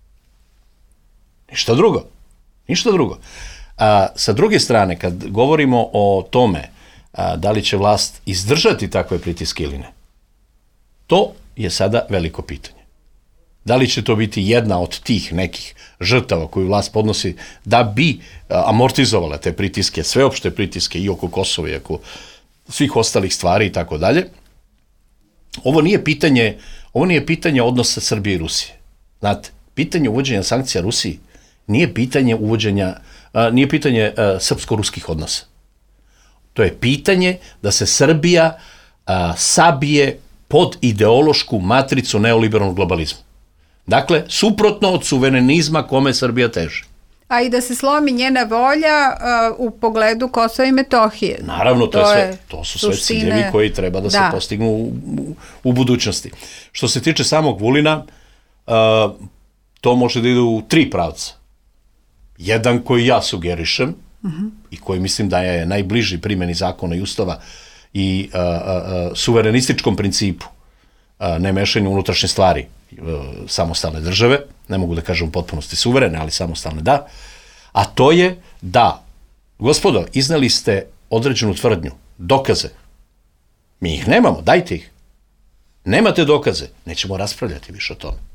Ništa drugo. Sa druge strane, kad govorimo o tome da li će vlast izdržati takve pritiske ili ne, to je sada veliko pitanje. Da li će to biti jedna od tih nekih žrtava koju vlast podnosi da bi amortizovala te pritiske, sveopšte pritiske i oko Kosova i oko svih ostalih stvari i tako dalje. Ovo nije pitanje odnosa Srbije i Rusije. Znate, pitanje uvođenja sankcija Rusiji nije pitanje srpsko-ruskih odnosa. To je pitanje da se Srbija sabije pod ideološku matricu neoliberalnog globalizma. Dakle, suprotno od suverenizma kome Srbija teži. A i da se slomi njena volja u pogledu Kosova i Metohije. Naravno, to su sve ciljevi koji treba da se postignu u budućnosti. Što se tiče samog Vulina, to može da ide u 3 pravca. Jedan koji ja sugerišem i koji mislim da je najbliži primjeni zakona i ustava i suverenističkom principu, ne mešanju unutrašnje stvari samostalne države, ne mogu da kažem u potpunosti suverene, ali samostalne da, a to je da, gospodo, izneli ste određenu tvrdnju, dokaze, mi ih nemamo, dajte ih. Nemate dokaze, nećemo raspravljati više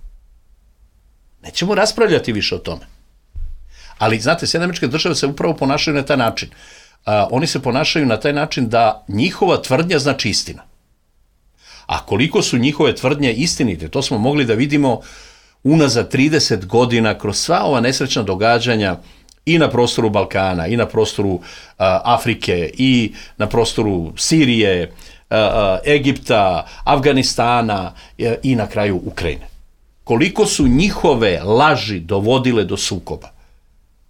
o tome. Ali, znate, SAD se upravo ponašaju na taj način. Oni se ponašaju na taj način da njihova tvrdnja znači istina. A koliko su njihove tvrdnje istinite, to smo mogli da vidimo unazad 30 godina kroz sva ova nesrećna događanja i na prostoru Balkana, i na prostoru Afrike, i na prostoru Sirije, Egipta, Afganistana i na kraju Ukrajine. Koliko su njihove laži dovodile do sukoba.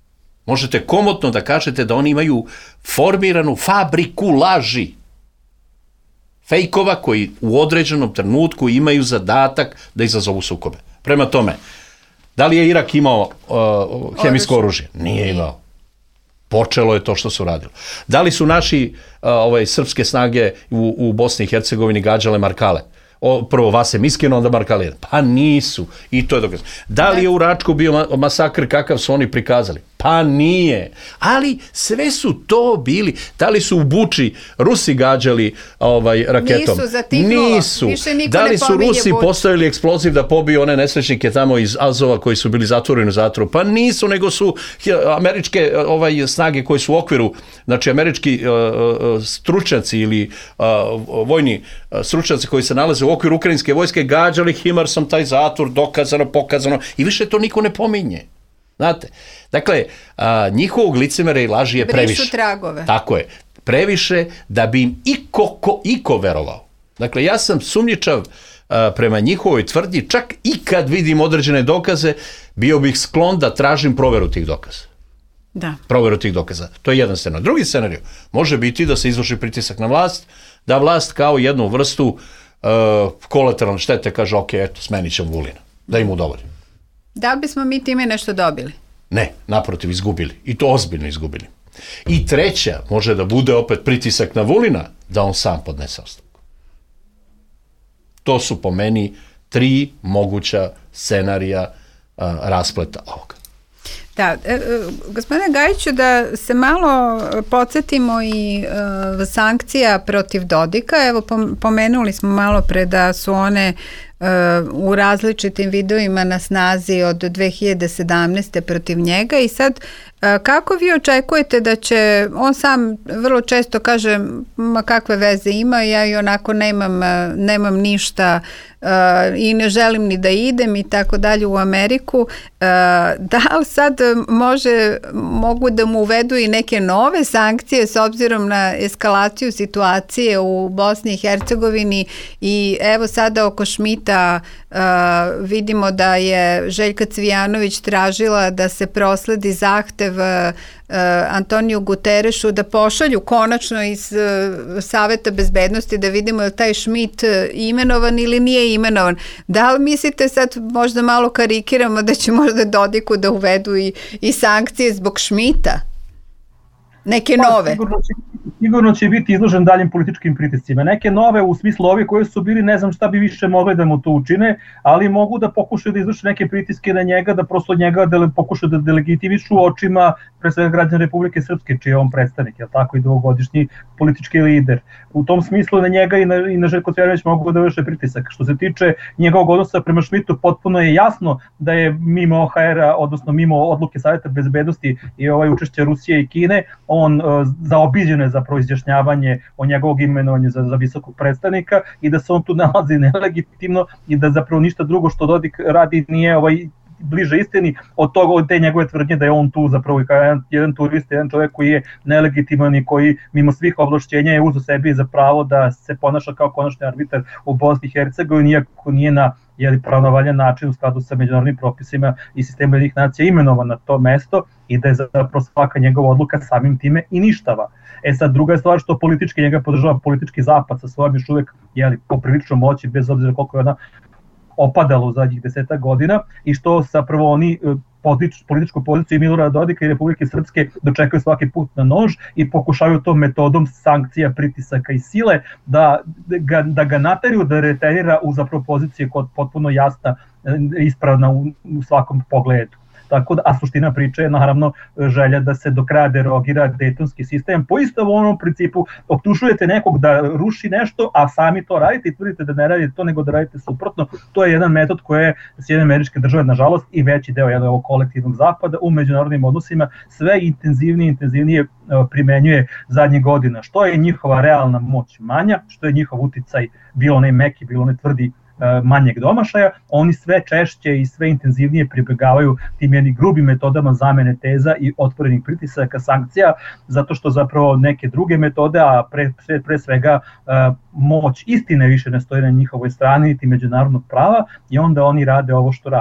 Možete komotno da kažete da oni imaju formiranu fabriku laži. Fejkova koji u određenom trenutku imaju zadatak da izazovu sukobe. Prema tome, da li je Irak imao hemijsko oružje? Nije imao. Počelo je to što su radili. Da li su naši srpske snage u Bosni i Hercegovini gađale Markale? Prvo Vase Miskino, onda Markale. Pa nisu. I to je dokaz. Da li je u Račku bio masakr kakav su oni prikazali? Pa nije. Ali sve su to bili. Da li su u Buči Rusi gađali raketom? Nisu, zatihlo. Nisu. Da li su Rusi postavili eksploziv da pobiju one nesrećnike tamo iz Azova koji su bili zatvoreni u zatvoru? Pa nisu, nego su američke snage koji su u okviru, znači američki stručnjaci ili vojni stručnjaci koji se nalaze u okviru ukrajinske vojske gađali Himarsom taj zatvor, dokazano, pokazano i više to niko ne pominje. Znate, dakle, njihovog licemera i laži je previše. Brišu tragove. Tako je, previše da bi im iko verovao. Dakle, ja sam sumnjičav prema njihovoj tvrdnji, čak i kad vidim određene dokaze, bio bih sklon da tražim proveru tih dokaza. Da. Proveru tih dokaza. To je jedan scenarij. Drugi scenarij može biti da se izvrši pritisak na vlast, da vlast kao jednu vrstu kolateralne štete kaže, ok, eto, smenit ćemo Vulina, da im udovoljim. Da li bismo mi time nešto dobili? Ne, naprotiv, izgubili. I to ozbiljno izgubili. I treća može da bude opet pritisak na Vulina da on sam podnese ostavku. To su po meni 3 moguća scenarija raspleta ovoga. Da, gospodine Gajiću, da se malo podsjetimo i sankcija protiv Dodika. Evo, pomenuli smo malo pre da su one u različitim videoima na snazi od 2017. protiv njega i sad kako vi očekujete da će, on sam vrlo često kaže ma kakve veze ima, ja i onako nemam ništa i ne želim ni da idem i tako dalje u Ameriku, da li sad mogu da mu uvedu i neke nove sankcije s obzirom na eskalaciju situacije u Bosni i Hercegovini i evo sada oko Šmita vidimo da je Željka Cvijanović tražila da se prosledi zahtev Antoniju Guterešu da pošalju konačno iz Saveta bezbednosti da vidimo je li taj Šmit imenovan ili nije imenovan. Da li mislite, sad možda malo karikiramo, da će možda Dodiku da uvedu i sankcije zbog Šmita? Neke nove? Sigurno će biti izložen daljim političkim pritiscima. Neke nove u smislu ovi koji su bili, ne znam šta bi više mogli da mu to učine, ali mogu da pokušaju da izvrše neke pritiske na njega, da prosto njega pokušaju da delegitimišu očima pre svega građana Republike Srpske, čiji je on predstavnik, je tako, i dugogodišnji politički lider. U tom smislu na njega i na Željko Cvijanović mogu da vrše pritisak. Što se tiče njegovog odnosa prema Šmitu, potpuno je jasno da je mimo OHR-a, odnosno mimo odluke Saveta bezbednosti i učešće Rusije i Kine, on zaobiđen je za izjašnjavanje o njegovog imenovanja za visokog predstavnika i da se on tu nalazi nelegitimno i da zapravo ništa drugo što Dodik radi nije bliže istini od te njegove tvrdnje da je on tu zapravo jedan turist, jedan čovjek koji je nelegitiman i koji mimo svih ovlašćenja je uzeo sebi za pravo da se ponaša kao konačni arbitar u Bosni i Hercegovini, iako nije na pravno valjan način u skladu sa međunarodnim propisima i sistemom Ujedinjenih nacija imenovan na to mesto i da je zapravo svaka njegova odluka samim time i ništava. Sad druga je stvar što politički njega podržava politički zapad sa svojom još uvek poprilično moći, bez obzira koliko je ona opadalo u zadnjih 10 godina i što zapravo oni političku poziciju Milorada Dodika i Republike Srpske dočekaju svaki put na nož i pokušavaju tom metodom sankcija, pritisaka i sile da ga nateraju da retenira u zapravo poziciji koja je potpuno jasna, ispravna u svakom pogledu. Tako da, a suština priče je naravno želja da se do kraja derogira Dejtonski sistem. Po istom onom principu optužujete nekog da ruši nešto, a sami to radite i tvrdite da ne radite to, nego da radite suprotno. To je jedan metod koje Sjedinjene Američke Države, nažalost, i veći deo ovog kolektivnog zapada u međunarodnim odnosima sve intenzivnije primenjuje zadnjih godina. Što je njihova realna moć manja, što je njihov uticaj, bilo onaj meki, bilo onaj tvrdi, manjeg domašaja, oni sve češće i sve intenzivnije pribegavaju tim jednim grubim metodama zamene teza i otvorenih pritisaka, sankcija, zato što zapravo neke druge metode, a pre svega moć istine više ne stoji na njihovoj strani niti međunarodnog prava i onda oni rade ovo što rade.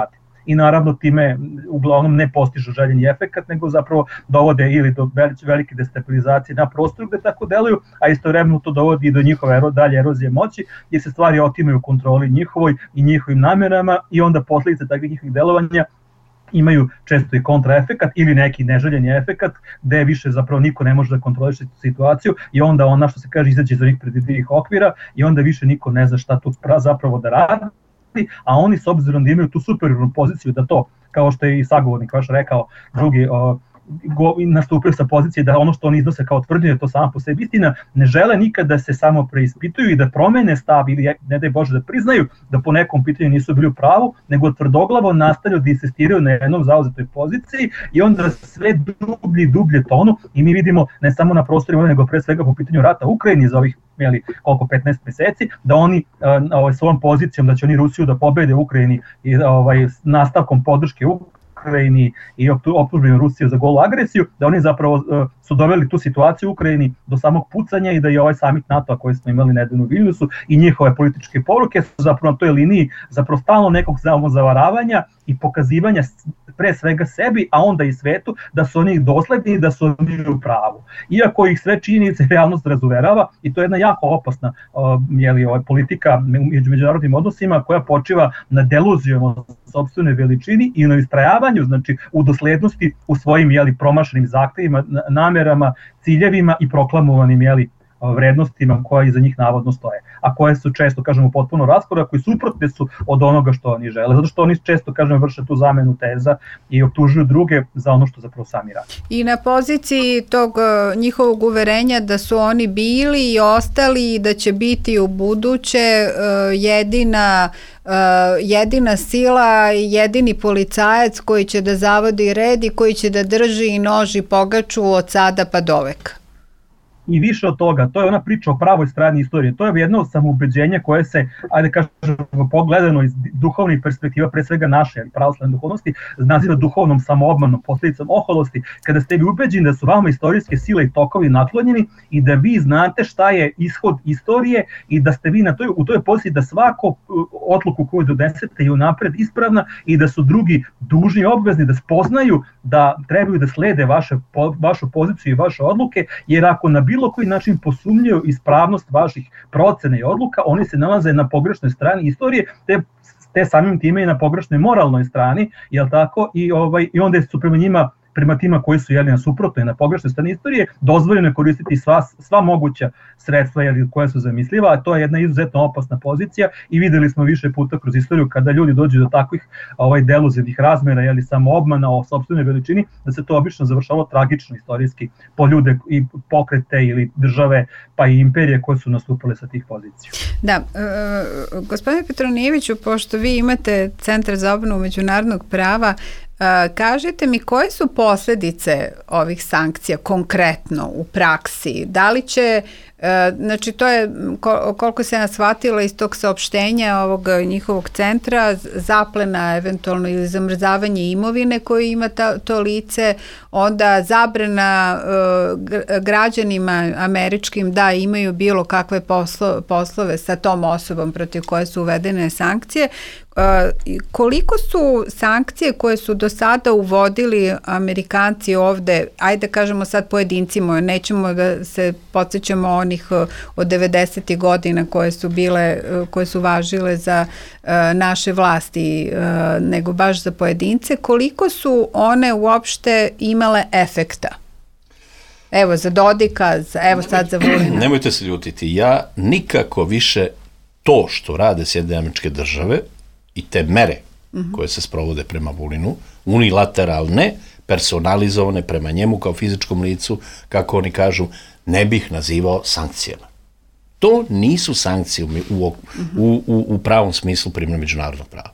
i naravno time uglavnom ne postižu željeni efekat, nego zapravo dovode ili do velike destabilizacije na prostoru gde tako deluju, a istovremeno to dovodi i do njihove dalje erozije moći, gdje se stvari otimaju u kontroli njihovoj i njihovim namjerama i onda posljedice takvih njihovih delovanja imaju često i kontraefekat ili neki neželjeni efekat gde više zapravo niko ne može da kontroliše situaciju i onda ona što se kaže izađe iz onih predvidivih okvira i onda više niko ne zna šta tu zapravo da radi, a oni s obzirom da imaju tu superiornu poziciju da to, kao što je i sagovornik vaš rekao, drugi nastupaju sa pozicije da ono što oni iznose kao tvrdnje je to samo po sebi istina, ne žele nikad da se samo preispituju i da promene stav ili ne daj Bože da priznaju da po nekom pitanju nisu bili u pravu, nego tvrdoglavo nastavljaju da insistiraju na jednom zauzetoj poziciji i onda sve dublje tonu i mi vidimo ne samo na prostorima nego pre svega po pitanju rata u Ukrajini za ovih 15 meseci, da oni svojom pozicijom da će oni Rusiju da pobede u Ukrajini i nastavkom podrške Ukrajini i optužuju Rusiju za golu agresiju, da oni zapravo su doveli tu situaciju u Ukrajini do samog pucanja i da je ovaj samit NATO-a koji smo imali nedavno u Vilniusu i njihove političke poruke su zapravo na toj liniji zapravo stalno nekog samozavaravanja i pokazivanja pre svega sebi, a onda i svetu, da su oni dosledni i da su oni u pravu. Iako ih sve činjenice realnost razuverava i to je jedna jako opasna politika među međunarodnim odnosima koja počiva na deluzijom o sopstvenoj veličini i na istrajavanju, znači u doslednosti u svojim promašenim zahtevima, namerama, ciljevima i proklamovanim vrednostima koje iza njih navodno stoje, a koje su često, kažemo, potpuno raskorak i suprotne su od onoga što oni žele, zato što oni često, kažemo, vrše tu zamenu teza i optužuju druge za ono što zapravo sami rade. I na poziciji tog njihovog uverenja da su oni bili i ostali i da će biti u buduće jedina sila i jedini policajac koji će da zavodi red i koji će da drži i noži pogaču od sada pa doveka. I više od toga, to je ona priča o pravoj strani istorije, to je jedno samoubeđenje koje se, ajde kažemo, pogledano iz duhovnih perspektiva, pre svega naše pravoslavne duhovnosti, naziva duhovnom samoobmanom, posljedicom oholosti, kada ste vi ubeđeni da su vama istorijske sile i tokovi naklonjeni i da vi znate šta je ishod istorije i da ste vi u toj poziciji da svaku odluku koju donesete je unapred ispravna i da su drugi dužni i obvezni da spoznaju da trebaju da slede vašu poziciju i vaše odluke, jer ako na bilo koji način posumnjaju ispravnost vaših procena i odluka, oni se nalaze na pogrešnoj strani istorije, te samim time i na pogrešnoj moralnoj strani, jel tako, i onda su prema tima koji su na suprotnoj i na pogrešnoj strani istorije, dozvoljeno je koristiti sva moguća sredstva koja su zamisliva, a to je jedna izuzetno opasna pozicija i videli smo više puta kroz istoriju kada ljudi dođu do takvih deluzivnih razmera, samoobmana o sopstvenoj veličini, da se to obično završalo tragično istorijski po ljude i pokrete ili države pa i imperije koje su nastupale sa tih pozicija. Da, gospodine Petronijeviću, pošto vi imate Centar za obnovu međunarodnog prava, kažite mi koje su posljedice ovih sankcija konkretno u praksi? Da li će, znači to je koliko se ja shvatila iz tog saopštenja ovog njihovog centra, zaplena eventualno ili zamrzavanje imovine koju ima to lice, onda zabrana građanima američkim da imaju bilo kakve poslove sa tom osobom protiv koje su uvedene sankcije. Koliko su sankcije koje su do sada uvodili Amerikanci ovde, ajde kažemo sad pojedincima, nećemo da se podsjećamo onih od 90. godina koje su važile za naše vlasti, nego baš za pojedince, koliko su one uopšte imale efekta? Evo za Dodika, evo sad za Vulina. Nemojte se ljutiti, ja nikako više to što rade Sjedinjene Američke Države i te mere koje se sprovode prema Vulinu, unilateralne, personalizovane prema njemu kao fizičkom licu, kako oni kažu, ne bih nazivao sankcijama. To nisu sankcije u pravom smislu primjene međunarodnog prava.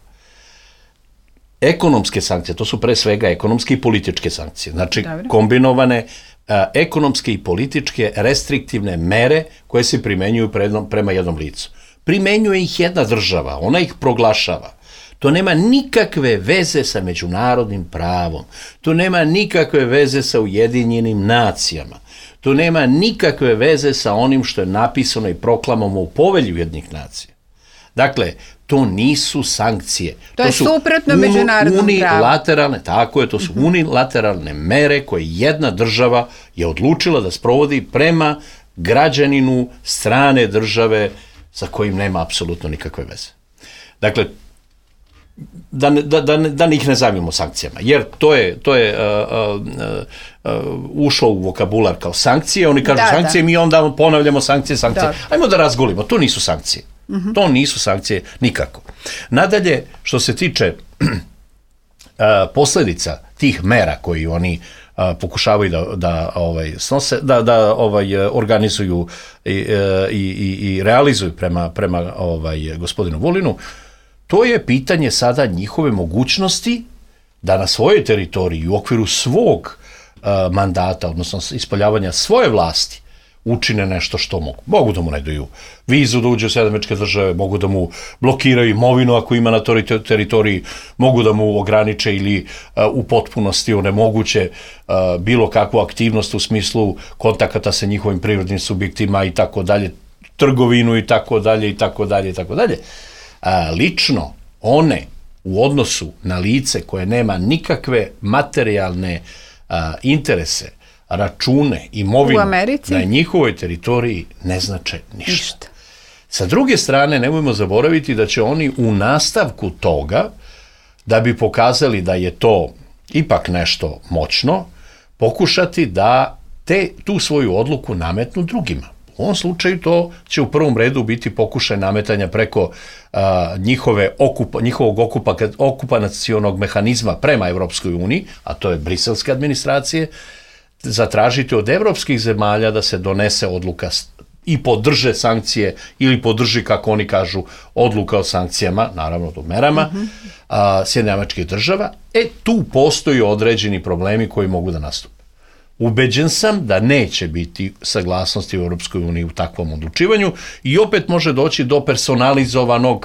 Ekonomske sankcije, to su pre svega ekonomske i političke sankcije, znači kombinovane ekonomske i političke restriktivne mere koje se primenjuju prema jednom licu. Primenjuje ih jedna država, ona ih proglašava. To nema nikakve veze sa međunarodnim pravom, to nema nikakve veze sa Ujedinjenim nacijama, to nema nikakve veze sa onim što je napisano i proklamovano u Povelji Ujedinjenih nacija. Dakle, to nisu sankcije. To je suprotno međunarodnom pravu. Tako je, to su unilateralne mere koje jedna država je odlučila da sprovodi prema građaninu strane države sa kojim nema apsolutno nikakve veze. Dakle, da ih ne zavimo sankcijama, jer to je ušlo u vokabular kao sankcije, oni kažu sankcije, mi onda ponavljamo sankcije. Ajmo da razgolimo, to nisu sankcije. To nisu sankcije nikako. Nadalje, što se tiče posljedica tih mera koji oni pokušavaju da snose, da organizuju i realizuju prema gospodinu Vulinu, to je pitanje sada njihove mogućnosti da na svojoj teritoriji u okviru svog mandata, odnosno ispoljavanja svoje vlasti, učine nešto što mogu. Mogu da mu ne daju vizu da uđe u SAD, mogu da mu blokiraju imovinu ako ima na toj teritoriji, mogu da mu ograniče ili u potpunosti onemoguće bilo kakvu aktivnost u smislu kontakata sa njihovim privrednim subjektima i tako dalje, trgovinu i tako dalje i tako dalje i tako dalje. Lično one u odnosu na lice koje nema nikakve materijalne interese, račune, imovinu na njihovoj teritoriji ne znače ništa. Sa druge strane, nemojmo zaboraviti da će oni u nastavku toga, da bi pokazali da je to ipak nešto moćno, pokušati da tu svoju odluku nametnu drugima. U ovom slučaju to će u prvom redu biti pokušaj nametanja preko njihovog okupacionog mehanizma prema Evropskoj uniji, a to je briselske administracije, zatražiti od evropskih zemalja da se donese odluka i podrže sankcije ili podrži, kako oni kažu, odluka o sankcijama, naravno o merama, Sjedinjenih Američkih Država. Tu postoji određeni problemi koji mogu da nastupe. Ubeđen sam da neće biti saglasnosti u Europskoj uniji u takvom odlučivanju i opet može doći do personalizovanog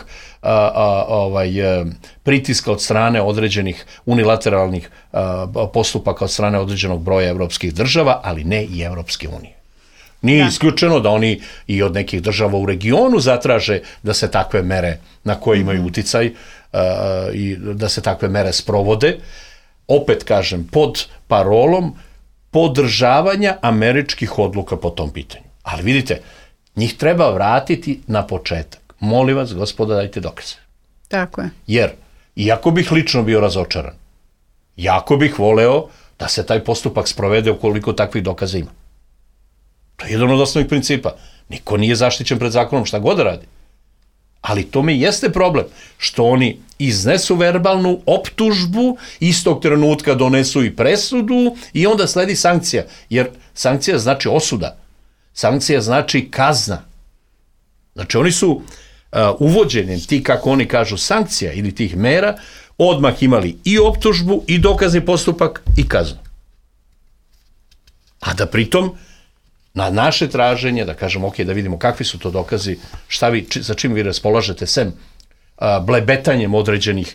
pritiska od strane određenih unilateralnih postupaka od strane određenog broja evropskih država, ali ne i Evropske unije. Nije isključeno da oni i od nekih država u regionu zatraže da se takve mere na koje imaju uticaj i da se takve mere sprovode, opet kažem, pod parolom podržavanja američkih odluka po tom pitanju. Ali vidite, njih treba vratiti na početak. Molim vas, gospoda, dajte dokaze. Tako je. Jer, iako bih lično bio razočaran, jako bih voleo da se taj postupak sprovede ukoliko takvih dokaza ima. To je jedan od osnovnih principa. Niko nije zaštićen pred zakonom, šta god da radi. Ali to mi jeste problem, što oni iznesu verbalnu optužbu, istog trenutka donesu i presudu i onda sledi sankcija. Jer sankcija znači osuda. Sankcija znači kazna. Znači oni su uvođenjem ti, kako oni kažu, sankcija ili tih mera, odmah imali i optužbu, i dokazni postupak, i kaznu. A da pritom na naše traženje, da kažemo, ok, da vidimo kakvi su to dokazi, za čim vi raspolažete, sem blebetanjem određenih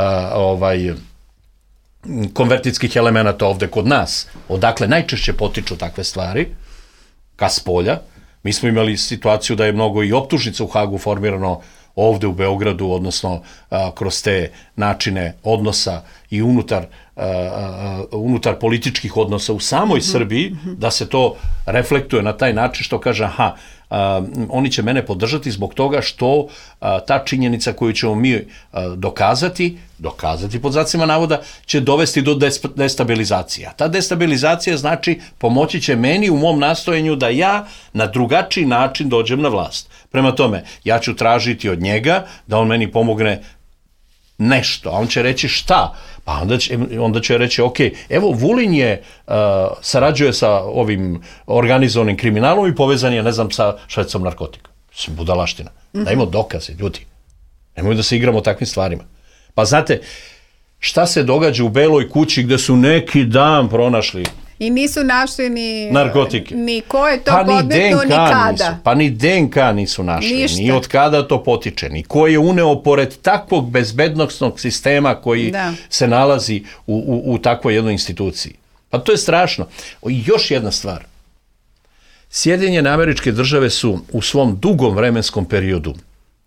konvertitskih elemenata ovde kod nas, odakle najčešće potiču takve stvari, ka spolja. Mi smo imali situaciju da je mnogo i optužnica u Hagu formirano ovde u Beogradu, odnosno kroz te načine odnosa i unutar političkih odnosa u samoj Srbiji, da se to reflektuje na taj način što kaže, oni će mene podržati zbog toga što ta činjenica koju ćemo mi dokazati pod znacima navoda, će dovesti do destabilizacije. A ta destabilizacija znači pomoći će meni u mom nastojanju da ja na drugačiji način dođem na vlast. Prema tome, ja ću tražiti od njega da on meni pomogne nešto, a on će reći šta? Pa onda će reći, ok, evo Vulin je sarađuje sa ovim organizovanim kriminalom i povezan je, ne znam, sa švercom narkotika. Budalaština. Dajmo dokaze, ljudi. Nemoj da se igramo takvim stvarima. Pa znate, šta se događa u Beloj kući gde su neki dan pronašli i nisu našli ni narkotike. Ni ko je to podmetnuo, ni kada. Pa ni DNK nisu našli, ništa. Ni od kada to potiče, ni ko je uneo pored takvog bezbednosnog sistema koji se nalazi u takvoj jednoj instituciji. Pa to je strašno. I još jedna stvar. Sjedinjene Američke Države su u svom dugom vremenskom periodu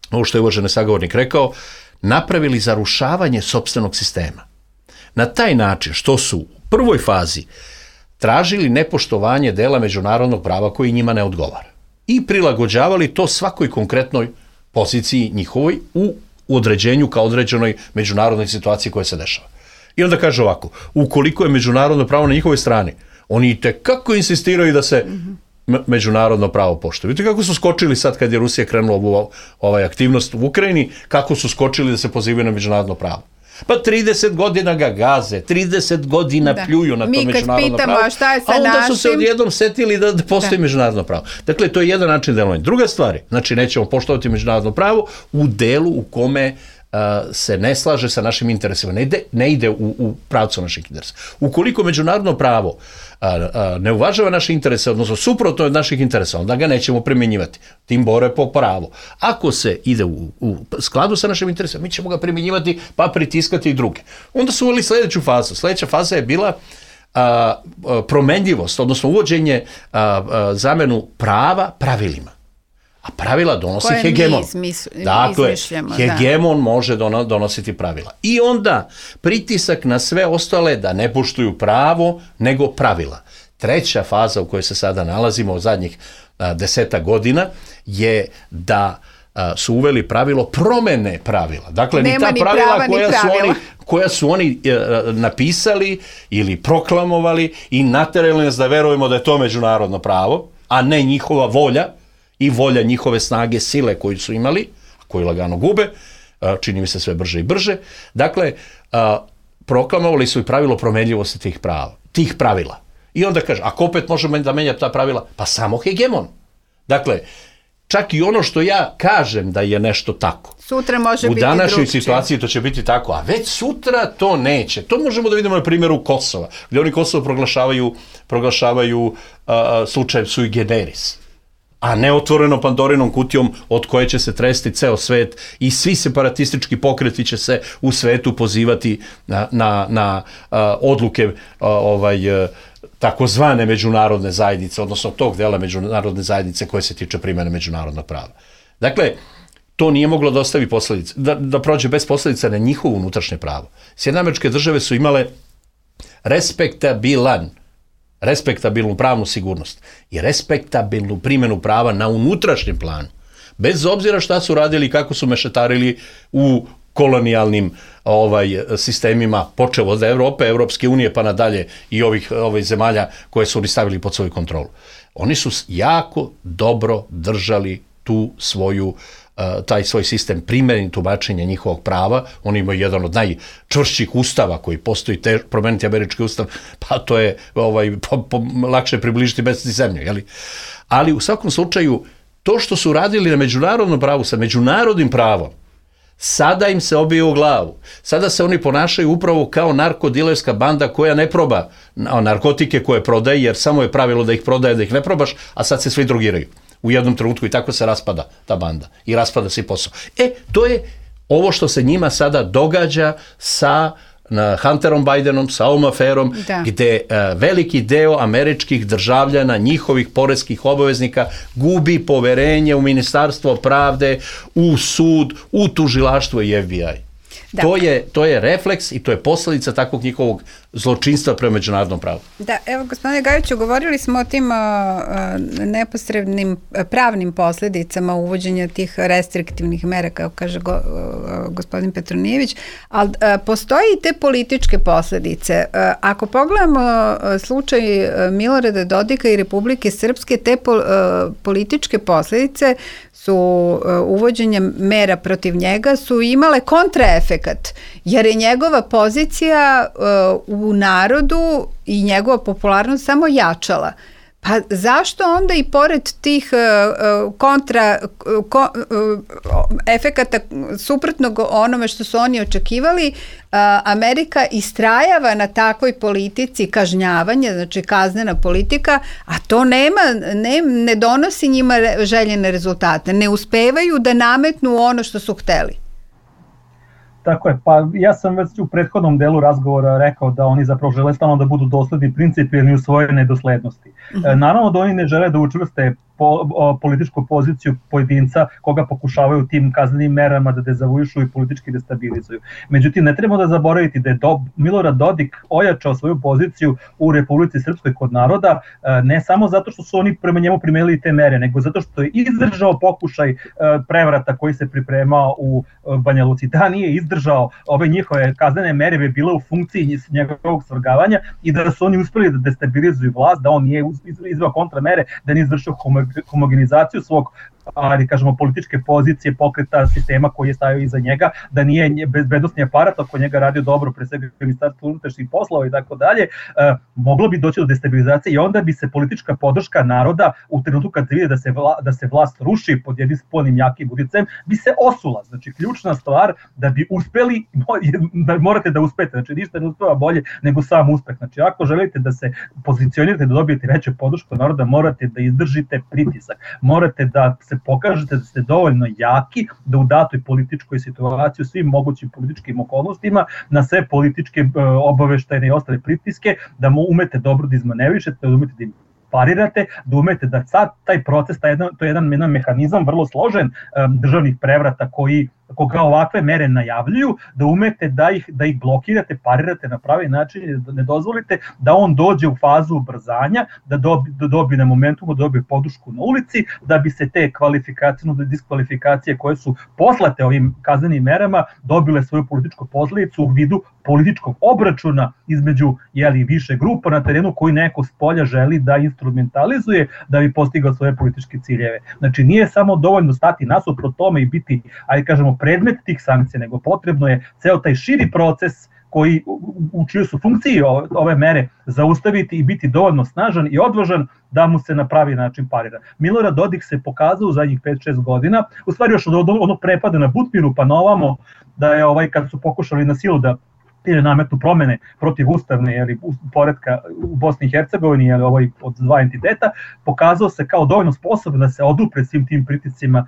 ovo što je uvaženi sagovornik rekao, napravili zarušavanje sopstvenog sistema. Na taj način što su u prvoj fazi tražili nepoštovanje dela međunarodnog prava koji njima ne odgovara i prilagođavali to svakoj konkretnoj poziciji njihovoj u određenju kao određenoj međunarodnoj situaciji koja se dešava. I onda kaže ovako, ukoliko je međunarodno pravo na njihovoj strani, oni itekako insistiraju da se međunarodno pravo poštuje. Vidite kako su skočili sad kad je Rusija krenula ovu aktivnost u Ukrajini, kako su skočili da se pozivaju na međunarodno pravo. Pa 30 godina ga gaze, 30 godina pljuju na to međunarodno pravo, a onda su se odjednom setili da postoji međunarodno pravo. Dakle, to je jedan način delovanja. Druga stvar, znači nećemo poštovati međunarodno pravo u delu u kome se ne slaže sa našim interesima, ne ide u pravcu naših interesa. Ukoliko međunarodno pravo ne uvažava naše interese, odnosno suprotno od naših interesa, onda ga nećemo primjenjivati. Tim bore po pravo. Ako se ide u skladu sa našim interesima, mi ćemo ga primjenjivati pa pritiskati i druge. Onda su uveli sljedeću fazu. Sljedeća faza je bila promenljivost, odnosno uvođenje zamenu prava pravilima. A pravila donosi hegemon. Dakle, hegemon može donositi pravila. I onda pritisak na sve ostale da ne poštuju pravo, nego pravila. Treća faza u kojoj se sada nalazimo u zadnjih 10 godina je da su uveli pravilo promene pravila. Dakle, ni ta pravila koja su oni napisali ili proklamovali i naterali nas da verujemo da je to međunarodno pravo, a ne njihova volja i volja njihove snage, sile koju su imali, koju lagano gube, čini mi se sve brže i brže. Dakle, proklamovali su i pravilo promenljivosti tih pravila. I onda kaže, ako opet možemo da menja ta pravila, pa samo hegemon. Dakle, čak i ono što ja kažem da je nešto tako. Sutra može biti u današnjoj situaciji to će biti tako, a već sutra to neće. To možemo da vidimo na primjeru Kosova, gdje oni Kosovo proglašavaju slučajem sui generis, a ne otvoreno Pandorinom kutijom od koje će se tresti ceo svet i svi separatistički pokreti će se u svetu pozivati na odluke takozvane međunarodne zajednice, odnosno tog dela međunarodne zajednice koje se tiče primjene međunarodnog prava. Dakle, to nije moglo da ostavi posljedice, da prođe bez posljedica na njihovo unutrašnje pravo. Sjedinjene Američke Države su imale respektabilnu pravnu sigurnost i respektabilnu primjenu prava na unutrašnjem planu. Bez obzira šta su radili i kako su mešetarili u kolonijalnim sistemima, počev od Evrope, Evropske unije pa nadalje i ovih zemalja koje su oni stavili pod svoju kontrolu. Oni su jako dobro držali tu taj svoj sistem primjene tumačenja njihovog prava. Oni imaju jedan od najčvršćih ustava koji postoji, promeniti američki ustav, pa to je lakše približiti meseci zemlju. Jeli? Ali u svakom slučaju, to što su radili na međunarodnom pravu, sa međunarodnim pravom, sada im se obije u glavu. Sada se oni ponašaju upravo kao narkodilerska banda koja ne proba narkotike koje prodaje, jer samo je pravilo da ih prodaje, da ih ne probaš, a sad se svi drogiraju u jednom trenutku i tako se raspada ta banda i raspada se i posao. To je ovo što se njima sada događa sa Hunterom Bidenom, sa ovom aferom, gde veliki deo američkih državljana, njihovih poreskih obaveznika gubi poverenje u Ministarstvo pravde, u sud, u tužilaštvo i FBI. To je refleks i to je posljedica takvog njihovog zločinstva prema međunarodnom pravu. Da, evo gospodine Gajiću, govorili smo o tim neposrednim pravnim posljedicama uvođenja tih restriktivnih mera, kao kaže gospodin Petronijević, ali postoji i te političke posljedice. Ako pogledamo slučaj Milorada Dodika i Republike Srpske, te političke posljedice su uvođenjem mera protiv njega su imale kontraefekat, jer je njegova pozicija u narodu i njegova popularnost samo jačala. Pa zašto onda i pored tih efekata suprotnog onome što su oni očekivali, Amerika istrajava na takvoj politici kažnjavanja, znači kaznena politika, a to ne donosi njima željene rezultate. Ne uspevaju da nametnu ono što su hteli. Tako je, pa ja sam već u prethodnom delu razgovora rekao da oni zapravo žele stalno da budu dosledni principijelni u svojoj nedoslednosti. Naravno da oni ne žele da učvrste političku poziciju pojedinca koga pokušavaju tim kaznenim merama da dezavuišu i politički destabilizuju. Međutim, ne trebamo da zaboraviti da je Milorad Dodik ojačao svoju poziciju u Republici Srpskoj kod naroda, ne samo zato što su oni prema njemu primenili te mere, nego zato što je izdržao pokušaj prevrata koji se pripremao u Banja Luci. Da nije izdržao ove njihove kaznene mere bi bile u funkciji njegovog svrgavanja i da su oni uspeli da destabilizuju vlast, da on nije izveo kontramere, da nije izvršio homogenizaciju svog, ali kažemo političke pozicije, pokreta, sistema koji je stavio iza njega, da nije bezbednosni aparat oko njega radio dobro, pre svega Ministarstvo unutrašnjih poslova i tako dalje, moglo bi doći do destabilizacije i onda bi se politička podrška naroda u trenutku kad se vidi da se vlast ruši pod jednim spolnim jakim uticajem, bi se osula. Znači, ključna stvar da bi uspeli, da morate da uspete, znači ništa ne uspeva bolje nego sam uspeh. Znači, ako želite da se pozicionirate, da dobijete veću podršku naroda, morate da izdržite pritisak, morate da se pokažete da ste dovoljno jaki da u datoj političkoj situaciji, svim mogućim političkim okolnostima, na sve političke obaveštajne i ostale pritiske, da mu umete dobro da izmanevrišete, da umete da im parirate, da umete da sad taj proces, to je jedan mehanizam vrlo složen državnih prevrata koga ovakve mere najavljuju, da umete da ih blokirate, parirate na pravi način, da ne dozvolite da on dođe u fazu ubrzanja, da dobije na momentumu, da dobije podršku na ulici, da bi se te diskvalifikacije koje su poslate ovim kaznenim merama dobile svoju političku posledicu u vidu političkog obračuna između više grupa na terenu koji neko s polja želi da instrumentalizuje da bi postigao svoje političke ciljeve. Znači, nije samo dovoljno stati nasuprot tome i biti, ajde kažemo, predmet tih sankcija, nego potrebno je ceo taj širi proces koji u čijoj su funkciji ove mere zaustaviti i biti dovoljno snažan i odvažan da mu se na pravi način parira. Milorad Dodik se pokazao u zadnjih 5-6 godina, u stvari još od onog prepada na Butmiru pa na ovamo, da je kad su pokušali na silu da nametnu promene protiv ustavne poretka u Bosni i Hercegovini od dva entiteta, pokazao se kao dovoljno sposoban da se odupre svim tim pritiscima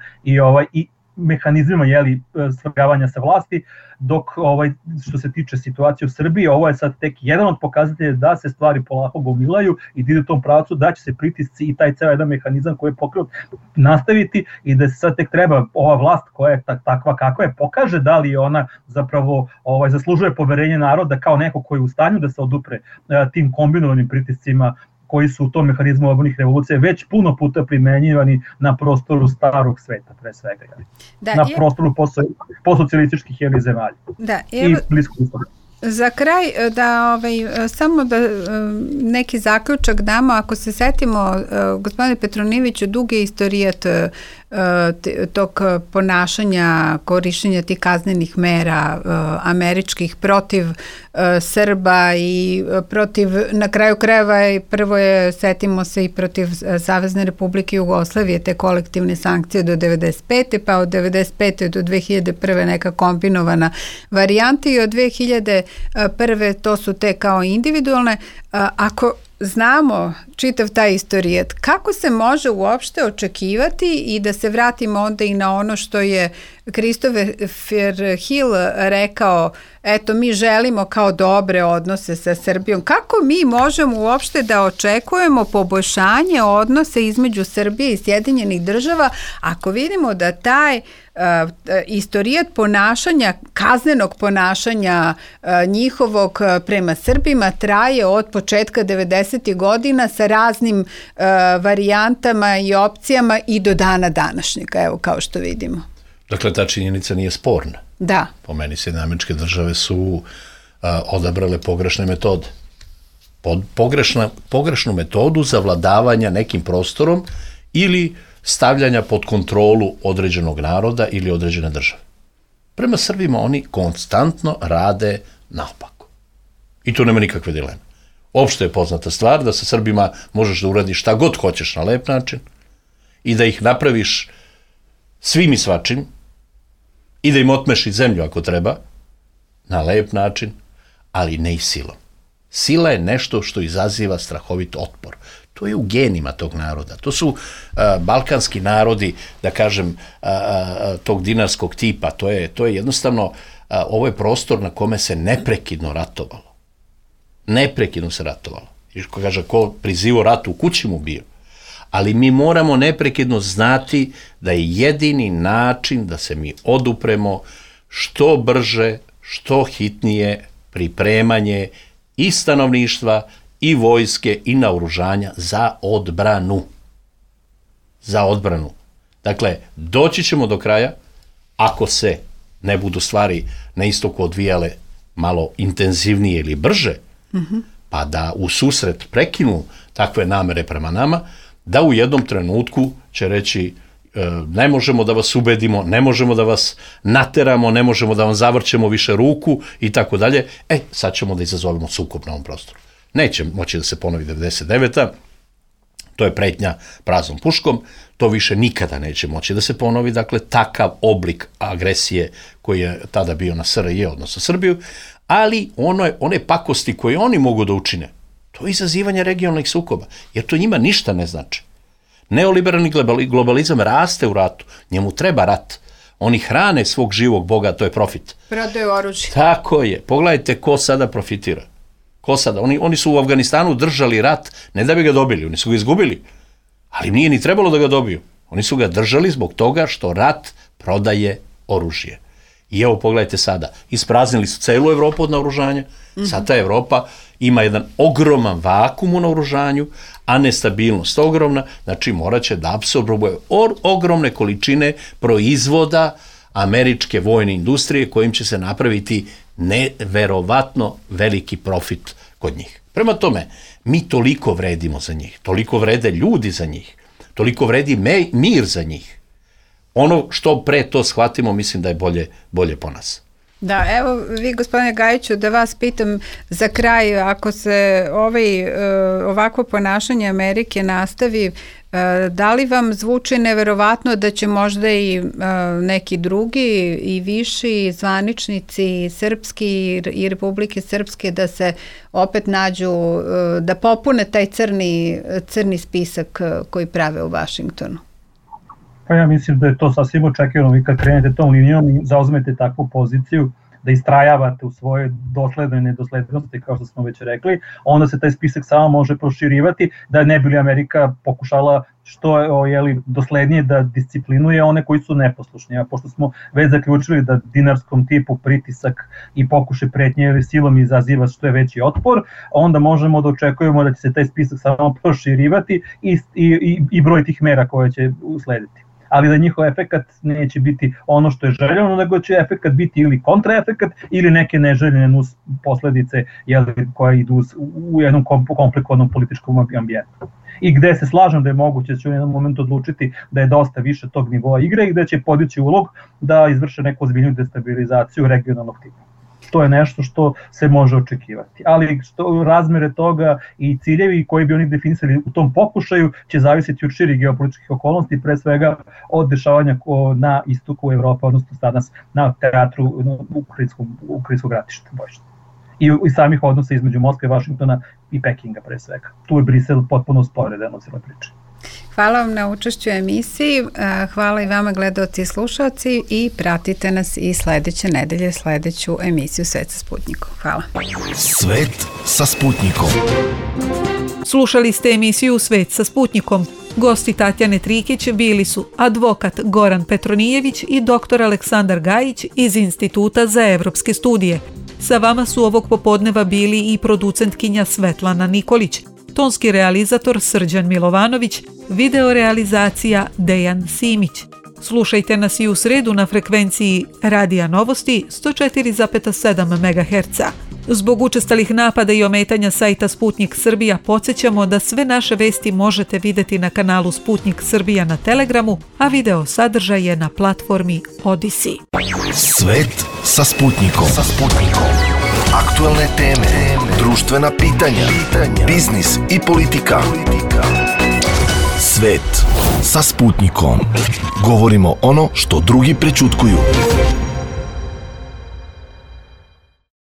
i mehanizmima svrgavanja sa vlasti, dok što se tiče situacije u Srbiji, ovo je sad tek jedan od pokazatelja da se stvari polako gomilaju i da ide u tom pravcu, da će se pritisci i taj ceo jedan mehanizam koji je pokrenut nastaviti i da se sad tek treba ova vlast koja je takva kakva je pokaže da li ona zapravo zaslužuje poverenje naroda kao neko koji je u stanju da se odupre tim kombinovanim pritiscima koji su u tom mehanizmu obrnih revolucije već puno puta primenjivani na prostoru starog sveta, pre svega. Na prostoru postsocijalističkih zemalja. I blisko istoga. Za kraj, samo da neki zaključak damo, ako se setimo, gospodine Petronijeviću, dugi je istorijat tog ponašanja, korišćenja tih kaznenih mera američkih protiv Srba i protiv, na kraju krajeva, prvo je, setimo se, i protiv Savezne Republike Jugoslavije, te kolektivne sankcije do 1995. pa od 1995. do 2001. neka kombinovana varijanta i od 2001. to su te kao individualne. Ako znamo čitav taj istorijat, kako se može uopšte očekivati i da se vratimo onda i na ono što je Christopher Hill rekao, eto, mi želimo kao dobre odnose sa Srbijom. Kako mi možemo uopšte da očekujemo poboljšanje odnose između Srbije i Sjedinjenih Država ako vidimo da taj istorijat ponašanja, kaznenog ponašanja njihovog prema Srbima traje od početka 90. godina sa raznim varijantama i opcijama i do dana današnjega, evo, kao što vidimo. Dakle, ta činjenica nije sporna. Da. Po meni Sjedinjene Američke Države su odabrale pogrešne metode. Pogrešnu metodu zavladavanja nekim prostorom ili stavljanja pod kontrolu određenog naroda ili određene države. Prema Srbima oni konstantno rade naopako. I tu nema nikakve dileme. Opšte je poznata stvar da sa Srbima možeš da uradiš šta god hoćeš na lep način i da ih napraviš svim i svačim i da im otmeš i zemlju ako treba, na lep način, ali ne i silom. Sila je nešto što izaziva strahovit otpor. To je u genima tog naroda. To su balkanski narodi, da kažem, tog dinarskog tipa. To je jednostavno, ovo je prostor na kome se neprekidno ratovalo. Neprekidno se ratovalo. I ko kaže, ko prizivo rat u kući mu bio. Ali mi moramo neprekidno znati da je jedini način da se mi odupremo što brže, što hitnije pripremanje i stanovništva, i vojske, i naoružanja za odbranu. Za odbranu. Dakle, doći ćemo do kraja, ako se ne budu stvari na istoku odvijale malo intenzivnije ili brže, pa da u susret prekinu takve namere prema nama, da u jednom trenutku će reći ne možemo da vas ubedimo, ne možemo da vas nateramo, ne možemo da vam zavrćemo više ruku i tako dalje. Sad ćemo da izazovemo sukob na ovom prostoru. Neće moći da se ponovi 99. To je pretnja praznom puškom, to više nikada neće moći da se ponovi, dakle takav oblik agresije koji je tada bio na SRJ, odnosno Srbiju, ali one pakosti koje oni mogu da učine, to je izazivanje regionalnih sukoba, jer to njima ništa ne znači. Neoliberalni globalizam raste u ratu, njemu treba rat. Oni hrane svog živog boga, to je profit. Prodaju oružje. Tako je. Pogledajte ko sada profitira. Ko sada? Oni su u Afganistanu držali rat, ne da bi ga dobili, oni su ga izgubili. Ali nije ni trebalo da ga dobiju. Oni su ga držali zbog toga što rat prodaje oružje. I evo pogledajte sada, ispraznili su celu Evropu od naoružanja, sad ta Evropa ima jedan ogroman vakum u naoružanju, a nestabilnost ogromna, znači morat će da apsorbuje ogromne količine proizvoda američke vojne industrije kojim će se napraviti neverovatno veliki profit kod njih. Prema tome, mi toliko vredimo za njih, toliko vrede ljudi za njih, toliko vredi mir za njih. Ono što pre to shvatimo, mislim da je bolje po nas. Da, evo vi gospodine Gajiću, da vas pitam za kraj, ako se ovako ponašanje Amerike nastavi, da li vam zvuči neverovatno da će možda i neki drugi i viši zvaničnici srpski i Republike Srpske da se opet nađu, da popune taj crni spisak koji prave u Vašingtonu? Pa ja mislim da je to sasvim očekivano. Vi kad krenete tom linijom i zauzmete takvu poziciju da istrajavate u svojoj doslednoj nedoslednosti, kao što smo već rekli, onda se taj spisak samo može proširivati, da ne bi li Amerika pokušala što doslednije da disciplinuje one koji su neposlušni. A pošto smo već zaključili da dinarskom tipu pritisak i pokušaj pretnje ili silom izaziva što je veći otpor, onda možemo da očekujemo da će se taj spisak samo proširivati i broj tih mera koje će uslediti. Ali da njihov efekat neće biti ono što je željeno, nego će efekat biti ili kontraefekat ili neke neželjene nus posledice koje idu u jednom komplikovanom političkom ambijentu. I gde se slažem da je moguće da će u jednom momentu odlučiti da je dosta više tog nivoa igre i gde će podići ulog da izvrše neku ozbiljnu destabilizaciju regionalnog tipa. To je nešto što se može očekivati. Ali razmere toga i ciljevi koji bi oni definisali u tom pokušaju će zavisiti od širih geopolitičkih okolnosti, pre svega od dešavanja na istoku Evrope, odnosno danas na teatru ukrajinskog ratišta, bojišta. I samih odnosa između Moskve, Vašingtona i Pekinga pre svega. Tu je Brisel potpuno usporedan od cijele priče. Hvala vam na učešću u emisiji, hvala i vama gledaoci i slušalci i pratite nas i sledeće nedelje, sledeću emisiju Svet sa Sputnikom. Hvala. Svet sa Sputnikom. Slušali ste emisiju Svet sa Sputnikom. Gosti Tatjane Trikić bili su advokat Goran Petronijević i dr. Aleksandar Gajić iz Instituta za evropske studije. Sa vama su ovog popodneva bili i producentkinja Svetlana Nikolić, tonski realizator Srđan Milovanović, videorealizacija Dejan Simić. Slušajte nas i u sredu na frekvenciji Radija Novosti 104,7 MHz. Zbog učestalih napada i ometanja sajta Sputnik Srbija podsjećamo da sve naše vesti možete vidjeti na kanalu Sputnik Srbija na Telegramu, a video sadržaj je na platformi Odyssey. Svet sa Sputnikom. Aktualne teme, društvena pitanja, biznis i politika. Svet sa Sputnikom. Govorimo ono što drugi prećutkuju.